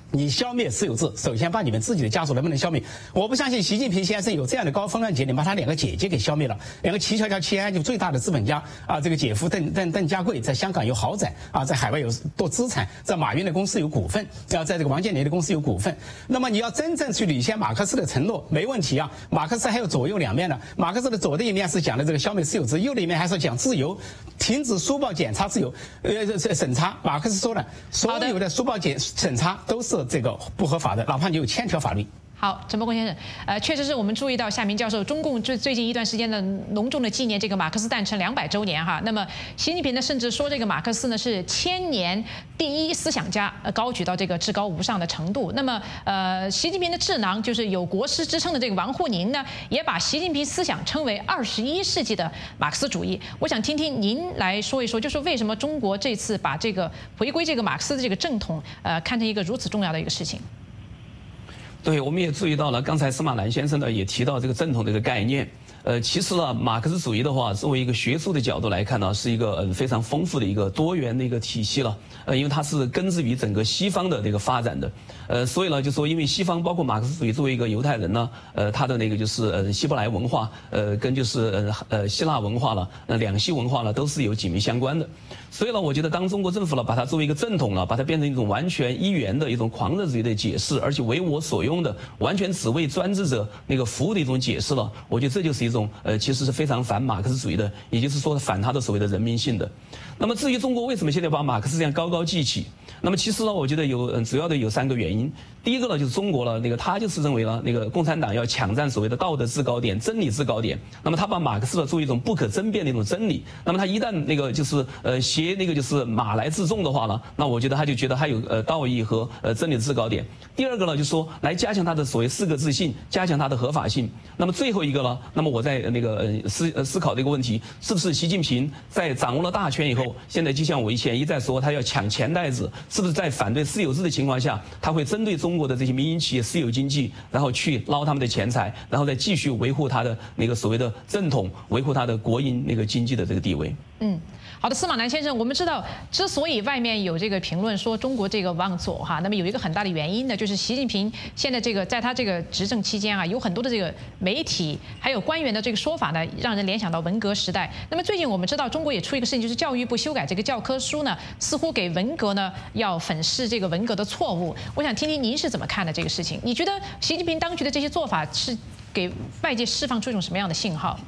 你消灭私有制，首先把你们自己的家属能不能消灭？我不相信习近平先生有这样的高风亮节，你把他两个姐姐给消灭了，两个齐乔乔、齐安就最大的资本家啊，这个姐夫邓邓邓家贵在香港有豪宅啊，在海外有多资产，在马云的公司有股份，要在这个王健林的公司有股份。那么你要真正去履行马克思的承诺，没问题啊。马克思还有左右两面呢，马克思的左的一面是讲的这个消灭私有制，右的一面还是讲自由，停止书报检查自由，呃审查。马克思说了，所有的书报检审查都是这个不合法的，哪怕你有千条法律。 好，陈伯公先生，呃，确实是我们注意到夏明教授，中共最最近一段时间的隆重的纪念这个马克思诞辰两百周年哈。那么习近平呢，甚至说这个马克思呢是千年第一思想家，呃，高举到这个至高无上的程度。那么呃，习近平的智囊就是有国师之称的这个王沪宁呢，也把习近平思想称为二十一世纪的马克思主义。我想听听您来说一说，就是为什么中国这次把这个回归这个马克思的这个正统，呃，看成一个如此重要的一个事情。 对，我们也注意到了，刚才司马南先生呢也提到这个正统这个概念。呃，其实呢，马克思主义的话，作为一个学术的角度来看呢，是一个嗯非常丰富的一个多元的一个体系了。呃，因为它是根植于整个西方的这个发展的。呃，所以呢，就说因为西方包括马克思主义作为一个犹太人呢，呃，他的那个就是呃希伯来文化，呃，跟就是呃呃希腊文化了，那两系文化呢都是有紧密相关的。所以呢，我觉得当中国政府呢把它作为一个正统了，把它变成一种完全一元的一种狂热主义的解释，而且为我所用的，完全只为专制者那个服务的一种解释了。我觉得这就是一种呃，其实是非常反马克思主义的，也就是说反他的所谓的人民性的。那么至于中国为什么现在把马克思这样高高记起，那么其实呢，我觉得有嗯主要的有三个原因。第一个呢，就是中国了那个他就是认为呢，那个共产党要抢占所谓的道德制高点、真理制高点。那么他把马克思呢作为一种不可争辩的一种真理。那么他一旦那个就是呃携那个就是马来自重的话呢，那我觉得他就觉得他有呃道义和呃真理的制高点。第二个呢，就是说来加强他的所谓四个自信，加强他的合法性。那么最后一个呢，那么我在那个呃思呃思考这个问题，是不是习近平在掌握了大权以后，现在就像我以前一再说，他要抢钱袋子，是不是在反对私有制的情况下，他会针对中国的这些民营企业私有经济，然后去捞他们的钱财，然后再继续维护他的那个所谓的正统，维护他的国营那个经济的这个地位。 嗯，好的，司马南先生，我们知道，之所以外面有这个评论说中国这个往左哈，那么有一个很大的原因呢，就是习近平现在这个在他这个执政期间啊，有很多的这个媒体还有官员的这个说法呢，让人联想到文革时代。那么最近我们知道，中国也出一个事情，就是教育部修改这个教科书呢，似乎给文革呢要粉饰这个文革的错误。我想听听您是怎么看的这个事情？你觉得习近平当局的这些做法是给外界释放出一种什么样的信号？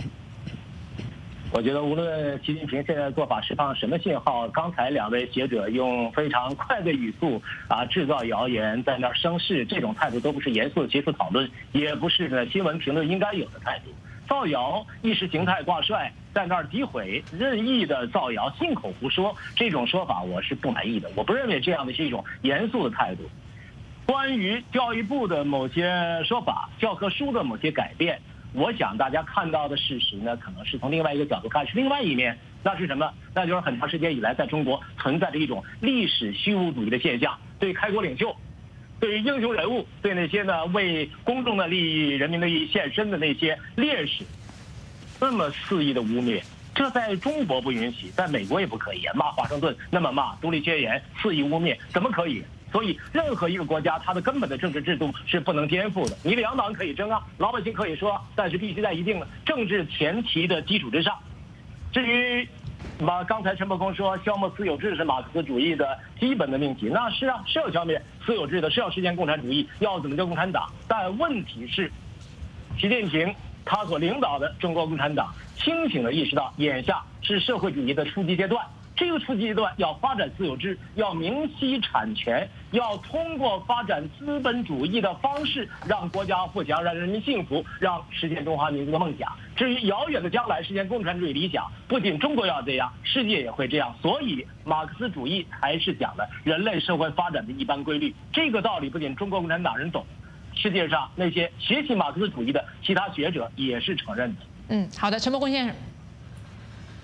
我觉得无论习近平现在的做法释放什么信号，刚才两位学者用非常快的语速啊制造谣言，在那儿生事，这种态度都不是严肃的学术讨论，也不是呢新闻评论应该有的态度。造谣、意识形态挂帅，在那儿诋毁、任意的造谣、信口胡说，这种说法我是不满意的。我不认为这样的是一种严肃的态度。关于教育部的某些说法、教科书的某些改变，我想大家看到的事实呢，可能是从另外一个角度看，是另外一面。那是什么？那就是很长时间以来，在中国存在着一种历史虚无主义的现象，对开国领袖、对于英雄人物、对那些呢为公众的利益、人民的利益献身的那些烈士，这么肆意的污蔑。这在中国不允许，在美国也不可以啊！骂华盛顿那么骂，独立宣言肆意污蔑，怎么可以？所以，任何一个国家，它的根本的政治制度是不能颠覆的。你两党可以争啊，老百姓可以说，但是必须在一定的政治前提的基础之上。至于，把刚才陈伯公说消灭私有制是马克思主义的基本的命题，那是啊，是要消灭私有制的，是要实现共产主义，要怎么叫共产党？但问题是，习近平他所领导的中国共产党清醒地意识到，眼下是社会主义的初级阶段。这个初级阶段要发展私有制，要明晰产权，要通过发展资本主义的方式，让国家富强，让人民幸福，让实现中华民族的梦想。至于遥远的将来实现共产主义理想，不仅中国要这样，世界也会这样。所以，马克思主义还是讲的人类社会发展的一般规律。这个道理不仅中国共产党人懂，世界上那些学习马克思主义的其他学者也是承认的。 嗯，好的，陈伯公先生。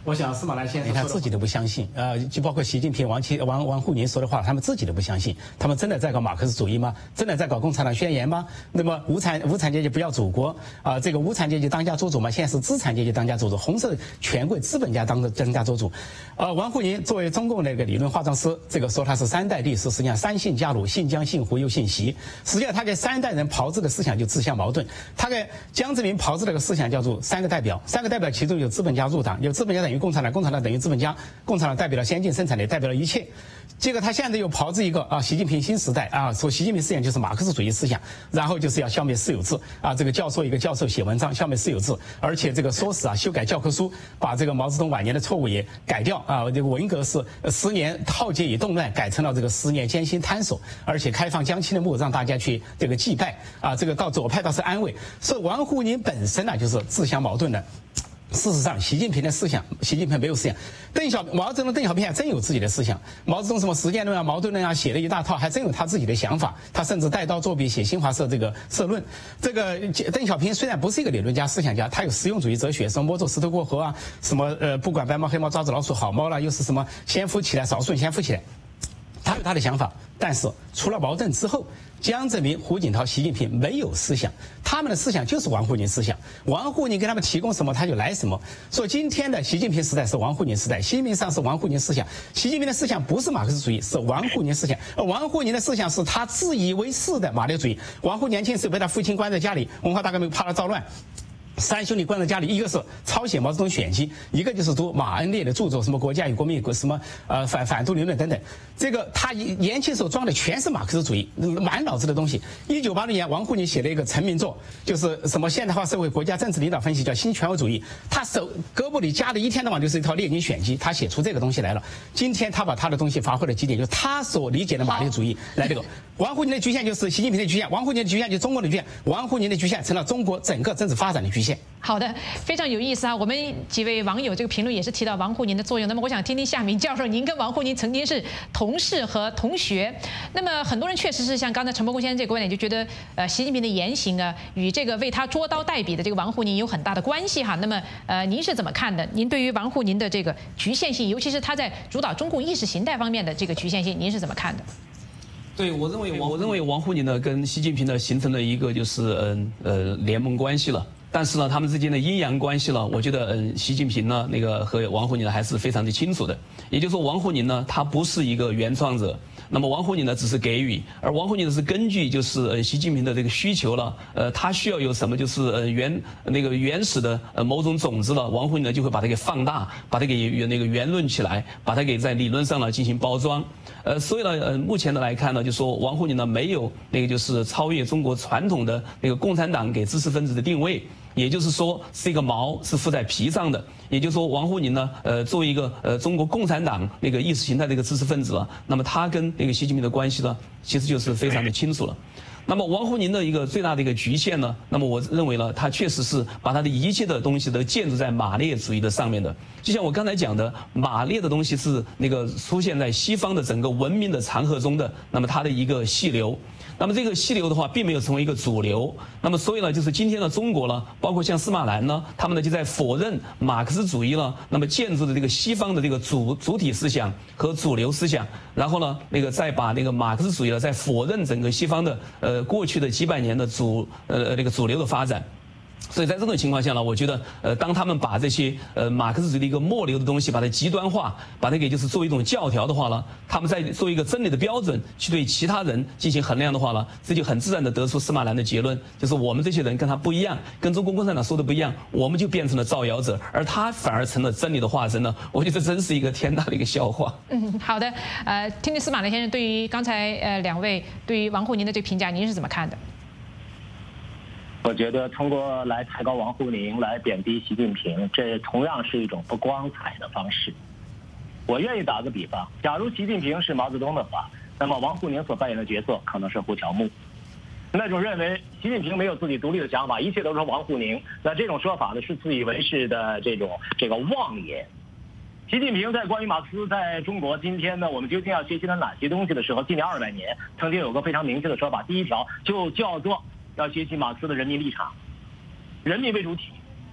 我想司马南先生他自己都不相信，呃，就包括习近平、王岐、王王沪宁说的话，他们自己都不相信。他们真的在搞马克思主义吗？真的在搞共产党宣言吗？那么无产无产阶级不要祖国啊、呃，这个无产阶级当家作主吗？现在是资产阶级当家作主，红色权贵资本家当当家作主。呃，王沪宁作为中共那个理论化妆师，这个说他是三代历史，实际上三姓家奴，姓江、姓胡又姓习。实际上他给三代人炮制的思想就自相矛盾。他给江泽民炮制这个思想叫做三个代表，三个代表其中有资本家入党，有资本家等于共产党，共产党等于资本家，共产党代表了先进生产力，代表了一切。结果他现在又炮制一个啊，习近平新时代啊，说习近平思想就是马克思主义思想，然后就是要消灭私有制啊，这个教授一个教授写文章消灭私有制，而且这个说是啊修改教科书，把这个毛泽东晚年的错误也改掉啊，这个文革是十年浩劫与动乱改成了这个十年艰辛探索，而且开放江青的墓让大家去这个祭拜啊，这个到左派倒是安慰，所以王沪宁本身呢、啊、就是自相矛盾的。事实上，习近平的思想，习近平没有思想。邓小毛泽东、邓小平还真有自己的思想。毛泽东什么实践论啊、矛盾论啊，写了一大套，还真有他自己的想法。他甚至带刀作笔写新华社这个社论。这个邓小平虽然不是一个理论家、思想家，他有实用主义哲学，什么摸着石头过河啊，什么呃不管白猫黑猫抓着老鼠好猫了，又是什么先富起来，少数人先富起来。他有他的想法，但是除了毛泽东之后，江泽民、胡锦涛、习近平没有思想，他们的思想就是王沪宁思想。王沪宁给他们提供什么，他就来什么。所以今天的习近平时代是王沪宁时代，习近平上是王沪宁思想。习近平的思想不是马克思主义，是王沪宁思想。而王沪宁的思想是他自以为是的马列主义。王沪年轻时被他父亲关在家里，文化大革命怕他造乱。三兄弟关在家里，一个是抄写毛泽东选集，一个就是读马恩列的著作，什么国家与国民国什么呃反反独理论等等。这个他年轻时候装的全是马克思主义，满脑子的东西。一九八六年，王沪宁写了一个成名作，就是什么现代化社会国家政治领导分析，叫新权威主义。他手胳膊里夹的一天到晚就是一套列宁选集，他写出这个东西来了。今天他把他的东西发挥了极点，就是他所理解的马列主义来这个。王沪宁的局限就是习近平的局限，王沪宁的局限就是中国的局限，王沪宁的局限成了中国整个政治发展的局限。 好的，非常有意思啊！我们几位网友这个评论也是提到王沪宁的作用。那么我想听听夏明教授，您跟王沪宁曾经是同事和同学。那么很多人确实是像刚才陈伯公先生这个观点，就觉得呃习近平的言行啊，与这个为他捉刀代笔的这个王沪宁有很大的关系哈。那么呃您是怎么看的？您对于王沪宁的这个局限性，尤其是他在主导中共意识形态方面的这个局限性，您是怎么看的？ 对，我认为王我认为王沪宁呢跟习近平呢形成了一个就是嗯 呃, 呃联盟关系了。但是呢，他们之间的阴阳关系呢，我觉得，嗯，习近平呢，那个和王沪宁呢还是非常的清楚的。也就是说，王沪宁呢，他不是一个原创者，那么王沪宁呢，只是给予，而王沪宁呢是根据就是呃习近平的这个需求了，呃，他需要有什么就是呃原那个原始的呃某种种子了，王沪宁呢就会把它给放大，把它给那个圆润起来，把它给在理论上呢进行包装。呃，所以呢，呃，目前的来看呢，就说王沪宁呢没有那个就是超越中国传统的那个共产党给知识分子的定位。也就是说，是一个毛是附在皮上的。也就是说，王沪宁呢，呃，作为一个呃中国共产党那个意识形态的一个知识分子了，那么他跟那个习近平的关系呢，其实就是非常的清楚了。那么王沪宁的一个最大的一个局限呢，那么我认为呢，他确实是把他的一切的东西都建筑在马列主义的上面的。就像我刚才讲的，马列的东西是那个出现在西方的整个文明的长河中的，那么它的一个细流。那么这个细流的话，并没有成为一个主流。那么所以呢，就是今天的中国呢，包括像司马南呢，他们呢就在否认马克思主义呢，那么建筑的这个西方的这个主主体思想和主流思想，然后呢，那个再把那个马克思主义呢，再否认整个西方的呃过去的几百年的主呃那个主流的发展。所以在这种情况下呢，我觉得，呃，当他们把这些呃马克思主义的一个末流的东西，把它极端化，把它给就是作为一种教条的话呢，他们在作为一个真理的标准去对其他人进行衡量的话呢，这就很自然的得出司马南的结论，就是我们这些人跟他不一样，跟中国共产党说的不一样，我们就变成了造谣者，而他反而成了真理的化身呢。我觉得这真是一个天大的一个笑话。 嗯，好的，呃，听听司马南先生对于刚才呃两位对于王沪宁的这个评价，您是怎么看的？ 我觉得通过来抬高王沪宁，来贬低习近平，这同样是一种不光彩的方式。我愿意打个比方，假如习近平是毛泽东的话，那么王沪宁所扮演的角色可能是胡乔木。那种认为习近平没有自己独立的想法，一切都是王沪宁，那这种说法呢是自以为是的这种这个妄言。习近平在关于马克思在中国今天呢，我们究竟要学习他哪些东西的时候，今年二百年曾经有个非常明确的说法，第一条就叫做要学习马克思的人民立场，人民为主体，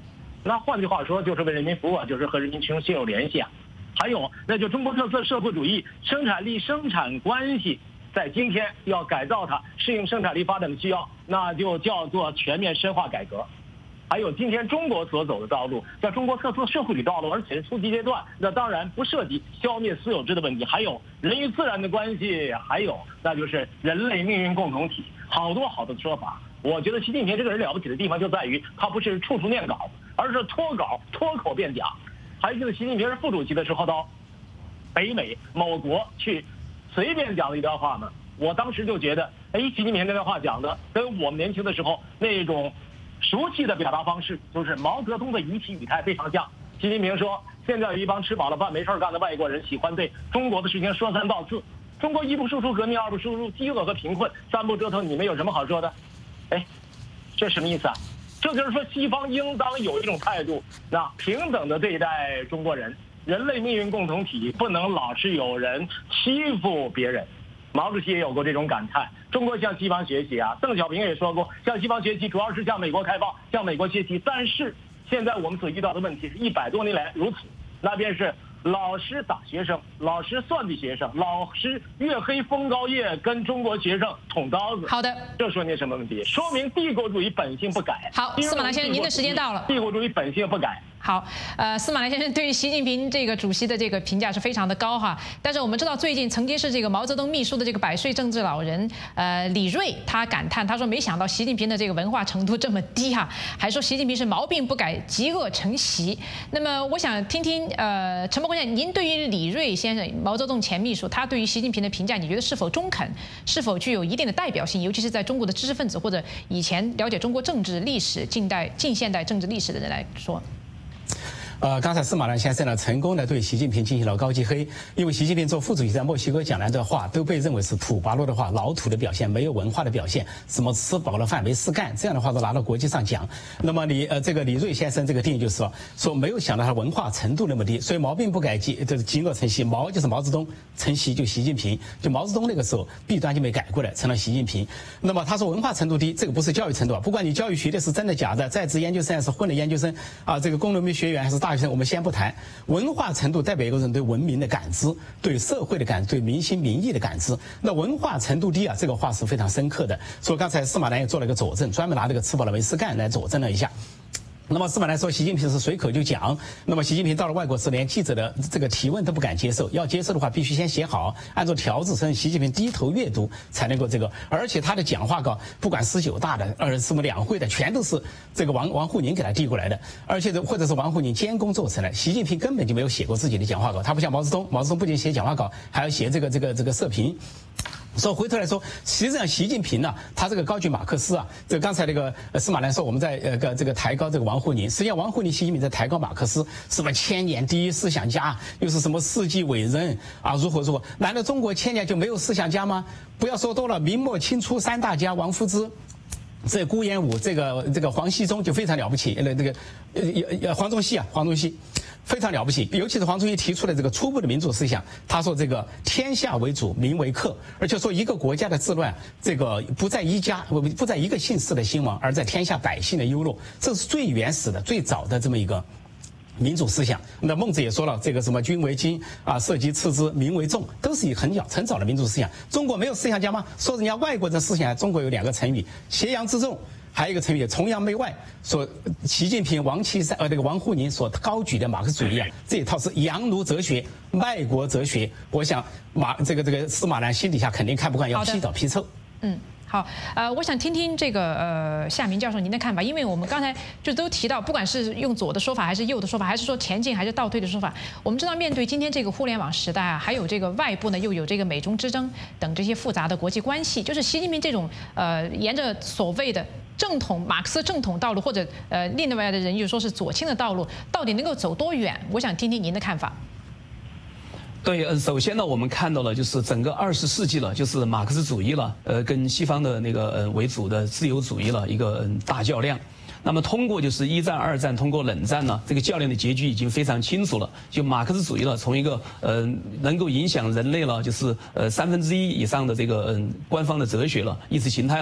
那换句话说，就是为人民服务，就是和人民群众心有联系啊。还有，那就中国特色社会主义生产力生产关系，在今天要改造它，适应生产力发展的需要，那就叫做全面深化改革。还有今天中国所走的道路叫中国特色社会主义道路，而且是初级阶段，那当然不涉及消灭私有制的问题，还有人与自然的关系，还有那就是人类命运共同体，好多好多的说法。我觉得习近平这个人了不起的地方就在于他不是处处念稿，而是脱稿脱口便讲。还记得习近平是副主席的时候到北美某国去随便讲了一段话吗？我当时就觉得，哎，习近平那段话讲的跟我们年轻的时候那种熟悉的表达方式，就是毛泽东的语气语态非常像。习近平说，现在有一帮吃饱了饭没事干的外国人，喜欢对中国的事情说三道四。中国一不输出革命，二不输出饥饿和贫困，三不折腾，你们有什么好说的？哎，这什么意思啊？这就是说，西方应当有一种态度，那平等的对待中国人，人类命运共同体，不能老是有人欺负别人。毛主席也有过这种感叹，中国向西方学习啊。邓小平也说过，向西方学习主要是向美国开放，向美国学习。但是现在我们所遇到的问题是一百多年来如此，那便是老师打学生，老师算计学生，老师月黑风高夜跟中国学生捅刀子。 好的， 这说明什么问题？说明帝国主义本性不改。 好，司马南先生，您的时间到了。 帝国主义本性不改。 好，呃，司马南先生对于习近平这个主席的这个评价是非常的高哈。但是我们知道，最近曾经是这个毛泽东秘书的这个百岁政治老人，呃，李锐，他感叹，他说没想到习近平的这个文化程度这么低哈，还说习近平是毛病不改，嫉恶成习。那么我想听听，呃，陈伯坤先生，您对于李锐先生，毛泽东前秘书，他对于习近平的评价，你觉得是否中肯，是否具有一定的代表性？尤其是在中国的知识分子或者以前了解中国政治历史、近代、近现代政治历史的人来说。 呃，刚才司马南先生呢，成功的对习近平进行了高级黑，因为习近平做副主席在墨西哥讲那段话，都被认为是土八路的话，老土的表现，没有文化的表现，什么吃饱了饭没事干，这样的话都拿到国际上讲。那么李呃这个李锐先生这个定义就是说，说没有想到他文化程度那么低，所以毛病不改，即这是嫉恶成习。毛就是毛泽东，成习就习近平，就毛泽东那个时候弊端就没改过来，成了习近平。那么他说文化程度低，这个不是教育程度啊，不管你教育学的是真的假的，在职研究生还是混的研究生啊，这个工农兵学员还是大学生，我们先不谈。文化程度代表一个人对文明的感知，对社会的感知，对民心民意的感知。那文化程度低啊，这个话是非常深刻的。所以刚才司马南也做了一个佐证，专门拿这个吃饱了没事干来佐证了一下。那么司马南说，习近平是随口就讲。那么习近平到了外国是连记者的这个提问都不敢接受，要接受的话必须先写好，按照条子，甚至习近平低头阅读才能够这个。而且他的讲话稿，不管十九大的、呃什么两会的，全都是这个王王沪宁给他递过来的，而且或者是王沪宁监工做成的。习近平根本就没有写过自己的讲话稿，他不像毛泽东，毛泽东不仅写讲话稿，还要写这个这个这个社评。所以回头来说，实际上习近平呢，他这个高举马克思啊，这个刚才那个司马南说我们在呃个这个抬高这个王沪宁，实际上王沪宁、习近平在抬高马克思，什么千年第一思想家，又是什么世纪伟人啊，如何如何？难道中国千年就没有思想家吗？不要说多了，明末清初三大家，王夫之。这顾炎武，这个这个黄锡宗就非常了不起，呃，这个呃呃黄宗羲啊，黄宗羲非常了不起，尤其是黄宗羲提出的这个初步的民主思想，他说这个天下为主，民为客，而且说一个国家的治乱，这个不在一家不不在一个姓氏的兴亡，而在天下百姓的忧乐，这是最原始的、最早的这么一个民主思想。那孟子也说了，这个什么君为轻啊，社稷次之，民为重，都是以很早很早的民主思想。中国没有思想家吗？说人家外国的思想，中国有两个成语，挟洋自重，还有一个成语崇洋媚外。说习近平、王岐山呃这个王沪宁所高举的马克思主义啊，这一套是洋奴哲学、卖国哲学。我想马这个这个司马南心底下肯定看不惯，要批倒批臭。 嗯。好，呃，我想听听这个呃夏明教授您的看法，因为我们刚才就都提到，不管是用左的说法，还是右的说法，还是说前进还是倒退的说法，我们知道面对今天这个互联网时代啊，还有这个外部呢又有这个美中之争等这些复杂的国际关系，就是习近平这种呃沿着所谓的正统马克思正统道路，或者呃另外的人又说是左倾的道路，到底能够走多远？我想听听您的看法。 对，呃，首先呢，我们看到了就是整个二十世纪了，就是马克思主义了，呃，跟西方的那个呃为主的自由主义了一个嗯大较量。那么通过就是一战、二战，通过冷战呢，这个较量的结局已经非常清楚了。就马克思主义了，从一个呃能够影响人类了，就是呃三分之一以上的这个嗯官方的哲学了、意识形态了。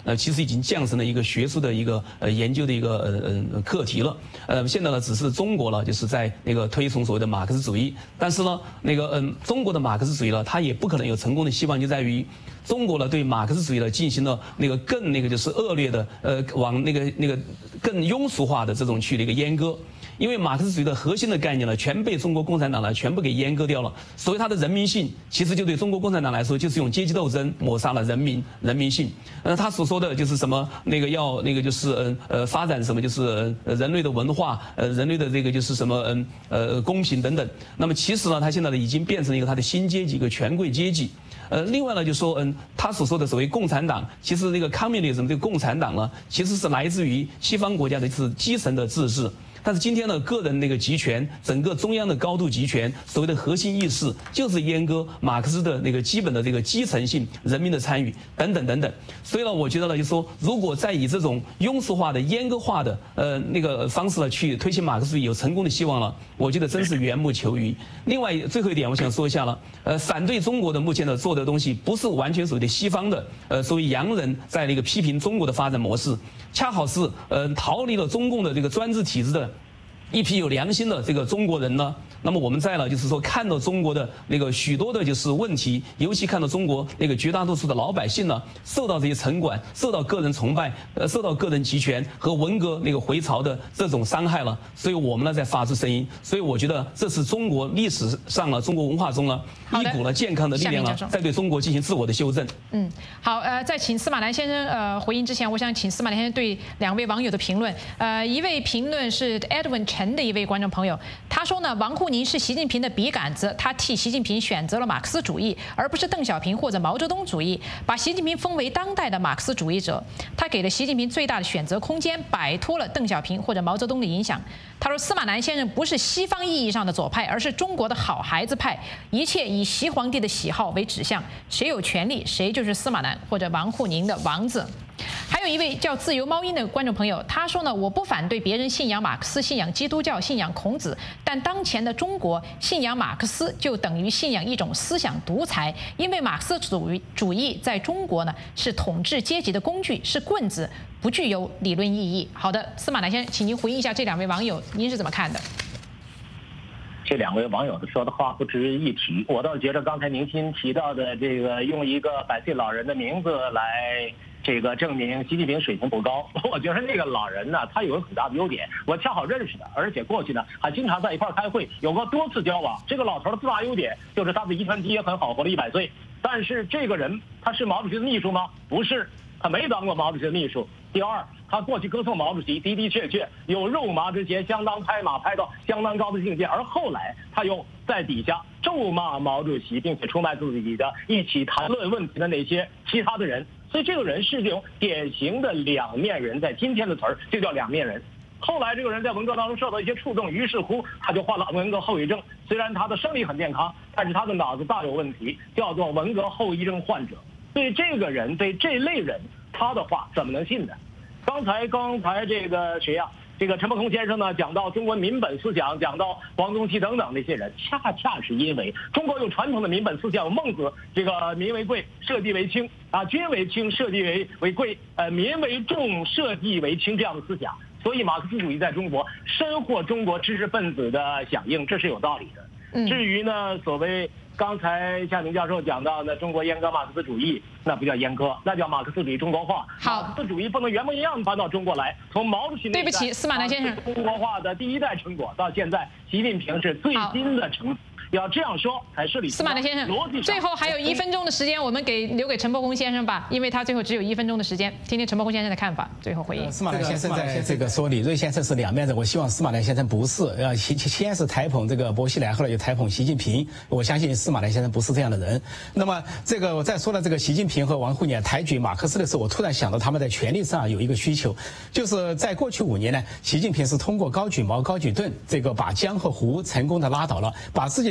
呃，其实已经降成了一个学术的一个呃研究的一个呃呃课题了。呃，现在呢，只是中国呢，就是在那个推崇所谓的马克思主义，但是呢，那个嗯，中国的马克思主义呢，它也不可能有成功的希望，就在于中国呢对马克思主义呢进行了那个更那个就是恶劣的呃往那个那个更庸俗化的这种去的一个阉割。因为马克思主义的核心的概念呢，全被中国共产党呢全部给阉割掉了。所谓它的人民性，其实就对中国共产党来说，就是用阶级斗争抹杀了人民人民性。呃，他所说的就是什么那个要那个就是呃呃发展什么就是呃人类的文化，呃人类的这个就是什么嗯呃公平等等。那么其实呢，他现在呢已经变成了一个他的新阶级，一个权贵阶级。呃，另外呢，就说嗯，他所说的所谓共产党，其实这个 communism 这个共产党呢，其实是来自于西方国家的是基层的自治。但是今天呢，个人那个集权，整个中央的高度集权，所谓的核心意识，就是阉割马克思的那个基本的这个基层性人民的参与等等等等。所以呢，我觉得呢，就说如果再以这种庸俗化的、阉割化的呃那个方式呢去推行马克思主义，有成功的希望了，我觉得真是缘木求鱼。另外最后一点，我想说一下了，呃，反对中国的目前的做的东西，不是完全所谓的西方的呃所谓洋人在那个批评中国的发展模式，恰好是呃逃离了中共的这个专制体制的一批有良心的这个中国人呢，那么我们在了就是说看到中国的那个许多的就是问题，尤其看到中国那个绝大多数的老百姓呢受到这些城管、受到个人崇拜、呃受到个人集权和文革那个回潮的这种伤害了，所以我们呢在发出声音。所以我觉得这是中国历史上了、中国文化中呢一股了健康的力量了，在对中国进行自我的修正。 嗯，好，呃，在请司马南先生呃回应之前，我想请司马南先生对两位网友的评论。呃，一位评论是 Edwin 陈的一位观众朋友，他说呢，王沪宁是习近平的笔杆子，他替习近平选择了马克思主义，而不是邓小平或者毛泽东主义，把习近平封为当代的马克思主义者。他给了习近平最大的选择空间，摆脱了邓小平或者毛泽东的影响。他说，司马南先生不是西方意义上的左派，而是中国的好孩子派，一切以习皇帝的喜好为指向，谁有权利，谁就是司马南或者王沪宁的王子。还有一位叫自由猫鹰的观众朋友，他说呢，我不反对别人信仰马克思、信仰基督教、信仰孔子，但当前的中国信仰马克思就等于信仰一种思想独裁，因为马克思主义主义在中国呢是统治阶级的工具，是棍子，不具有理论意义。好的，司马南先生，请您回应一下这两位网友，您是怎么看的？ 这两位网友说的话不值一提，我倒觉得刚才您新提到的这个用一个百岁老人的名字来这个证明习近平水平不高，我觉得那个老人呢，他有个很大的优点，我恰好认识他，而且过去呢还经常在一块开会，有过多次交往。这个老头的最大优点就是他的遗传基因很好，活了一百岁。但是这个人他是毛主席的秘书吗？不是，他没当过毛主席的秘书。第二，他过去歌颂毛主席的的确确有肉麻之嫌，相当拍马拍到相当高的境界，而后来他又在底下咒骂毛主席，并且出卖自己的一起谈论问题的那些其他的人。所以这个人是这种典型的两面人，在今天的词儿就叫两面人。后来这个人在文革当中受到一些触动，于是乎他就患了文革后遗症。虽然他的生理很健康，但是他的脑子大有问题，叫做文革后遗症患者。对这个人，对这类人，他的话怎么能信呢？刚才刚才这个谁呀、啊？这个陈伯通先生呢讲到中国民本思想，讲到黄宗羲等等那些人，恰恰是因为中国有传统的民本思想，孟子这个民为贵，社稷为轻啊，君为轻，社稷为为贵，呃，民为重，社稷为轻这样的思想，所以马克思主义在中国深获中国知识分子的响应，这是有道理的。至于呢，所谓刚才夏明教授讲到的中国阉割马克思主义，那不叫阉割，那叫马克思主义中国化。 好， 马克思主义不能原模原样搬到中国来。从毛主席那对不起，司马南先生， 中国化的第一代成果到现在，习近平是最新的成果。要这样说才是理。 司马南先生，最后还有一分钟的时间，我们给留给陈伯公先生吧，因为他最后只有一分钟的时间，听听陈伯公先生的看法，最后回应。 司马南先生在这个说李瑞先生是两面人，我希望司马南先生不是，呃，先先是抬捧这个薄熙来，后来又抬捧习近平，我相信司马南先生不是这样的人。那么这个我再说了，这个习近平和王沪宁抬举马克思的时候，我突然想到他们在权力上有一个需求，就是在过去五年呢，习近平是通过高举矛、高举盾，这个把江和湖成功的拉倒了，把自己的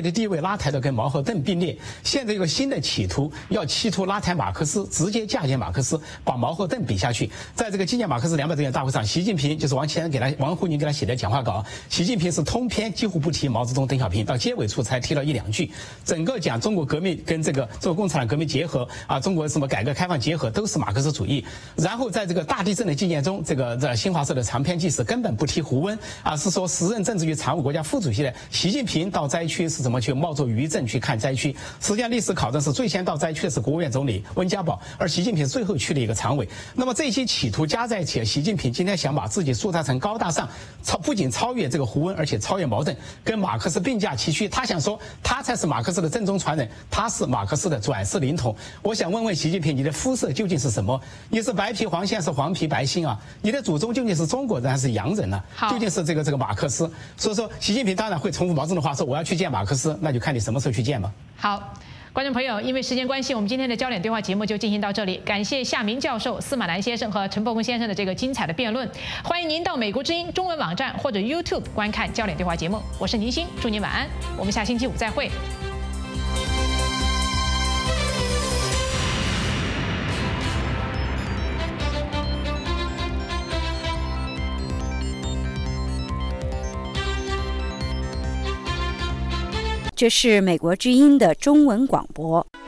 的地位拉抬到跟毛和邓并列。现在有个新的企图，要企图拉抬马克思，直接嫁接马克思，把毛和邓比下去。在这个纪念马克思两百周年大会上，习近平就是王岐山给他王沪宁给他写的讲话稿，习近平是通篇几乎不提毛泽东、邓小平，到结尾处才提了一两句。整个讲中国革命跟这个中国共产党革命结合啊，中国什么改革开放结合，都是马克思主义。然后在这个大地震的纪念中，这个这新华社的长篇纪实根本不提胡温啊，是说时任政治局常务国家副主席的习近平到灾区是怎么去冒着余震去看灾区。实际上历史考证是最先到灾区的是国务院总理温家宝，而习近平最后去了一个常委。那么这些企图加在一起，习近平今天想把自己塑造成高大上，超不仅超越这个胡温，而且超越毛邓，跟马克思并驾齐驱。他想说他才是马克思的正宗传人，他是马克思的转世灵童。我想问问习近平，你的肤色究竟是什么？你是白皮黄线是黄皮白心啊？你的祖宗究竟是中国人还是洋人呢、啊？究竟是这个这个马克思？所以说，习近平当然会重复毛泽东的话，说我要去见马克思，那就看你什么时候去见吧。 好。观众朋友，因为时间关系，我们今天的焦点对话节目就进行到这里。感谢夏明教授、司马南先生和陈伯公先生的这个精彩的辩论。欢迎您到美国之音中文网站或者 YouTube 观看焦点对话节目。我是宁欣，祝您晚安，我们下星期五再会。 这是美国之音的中文广播。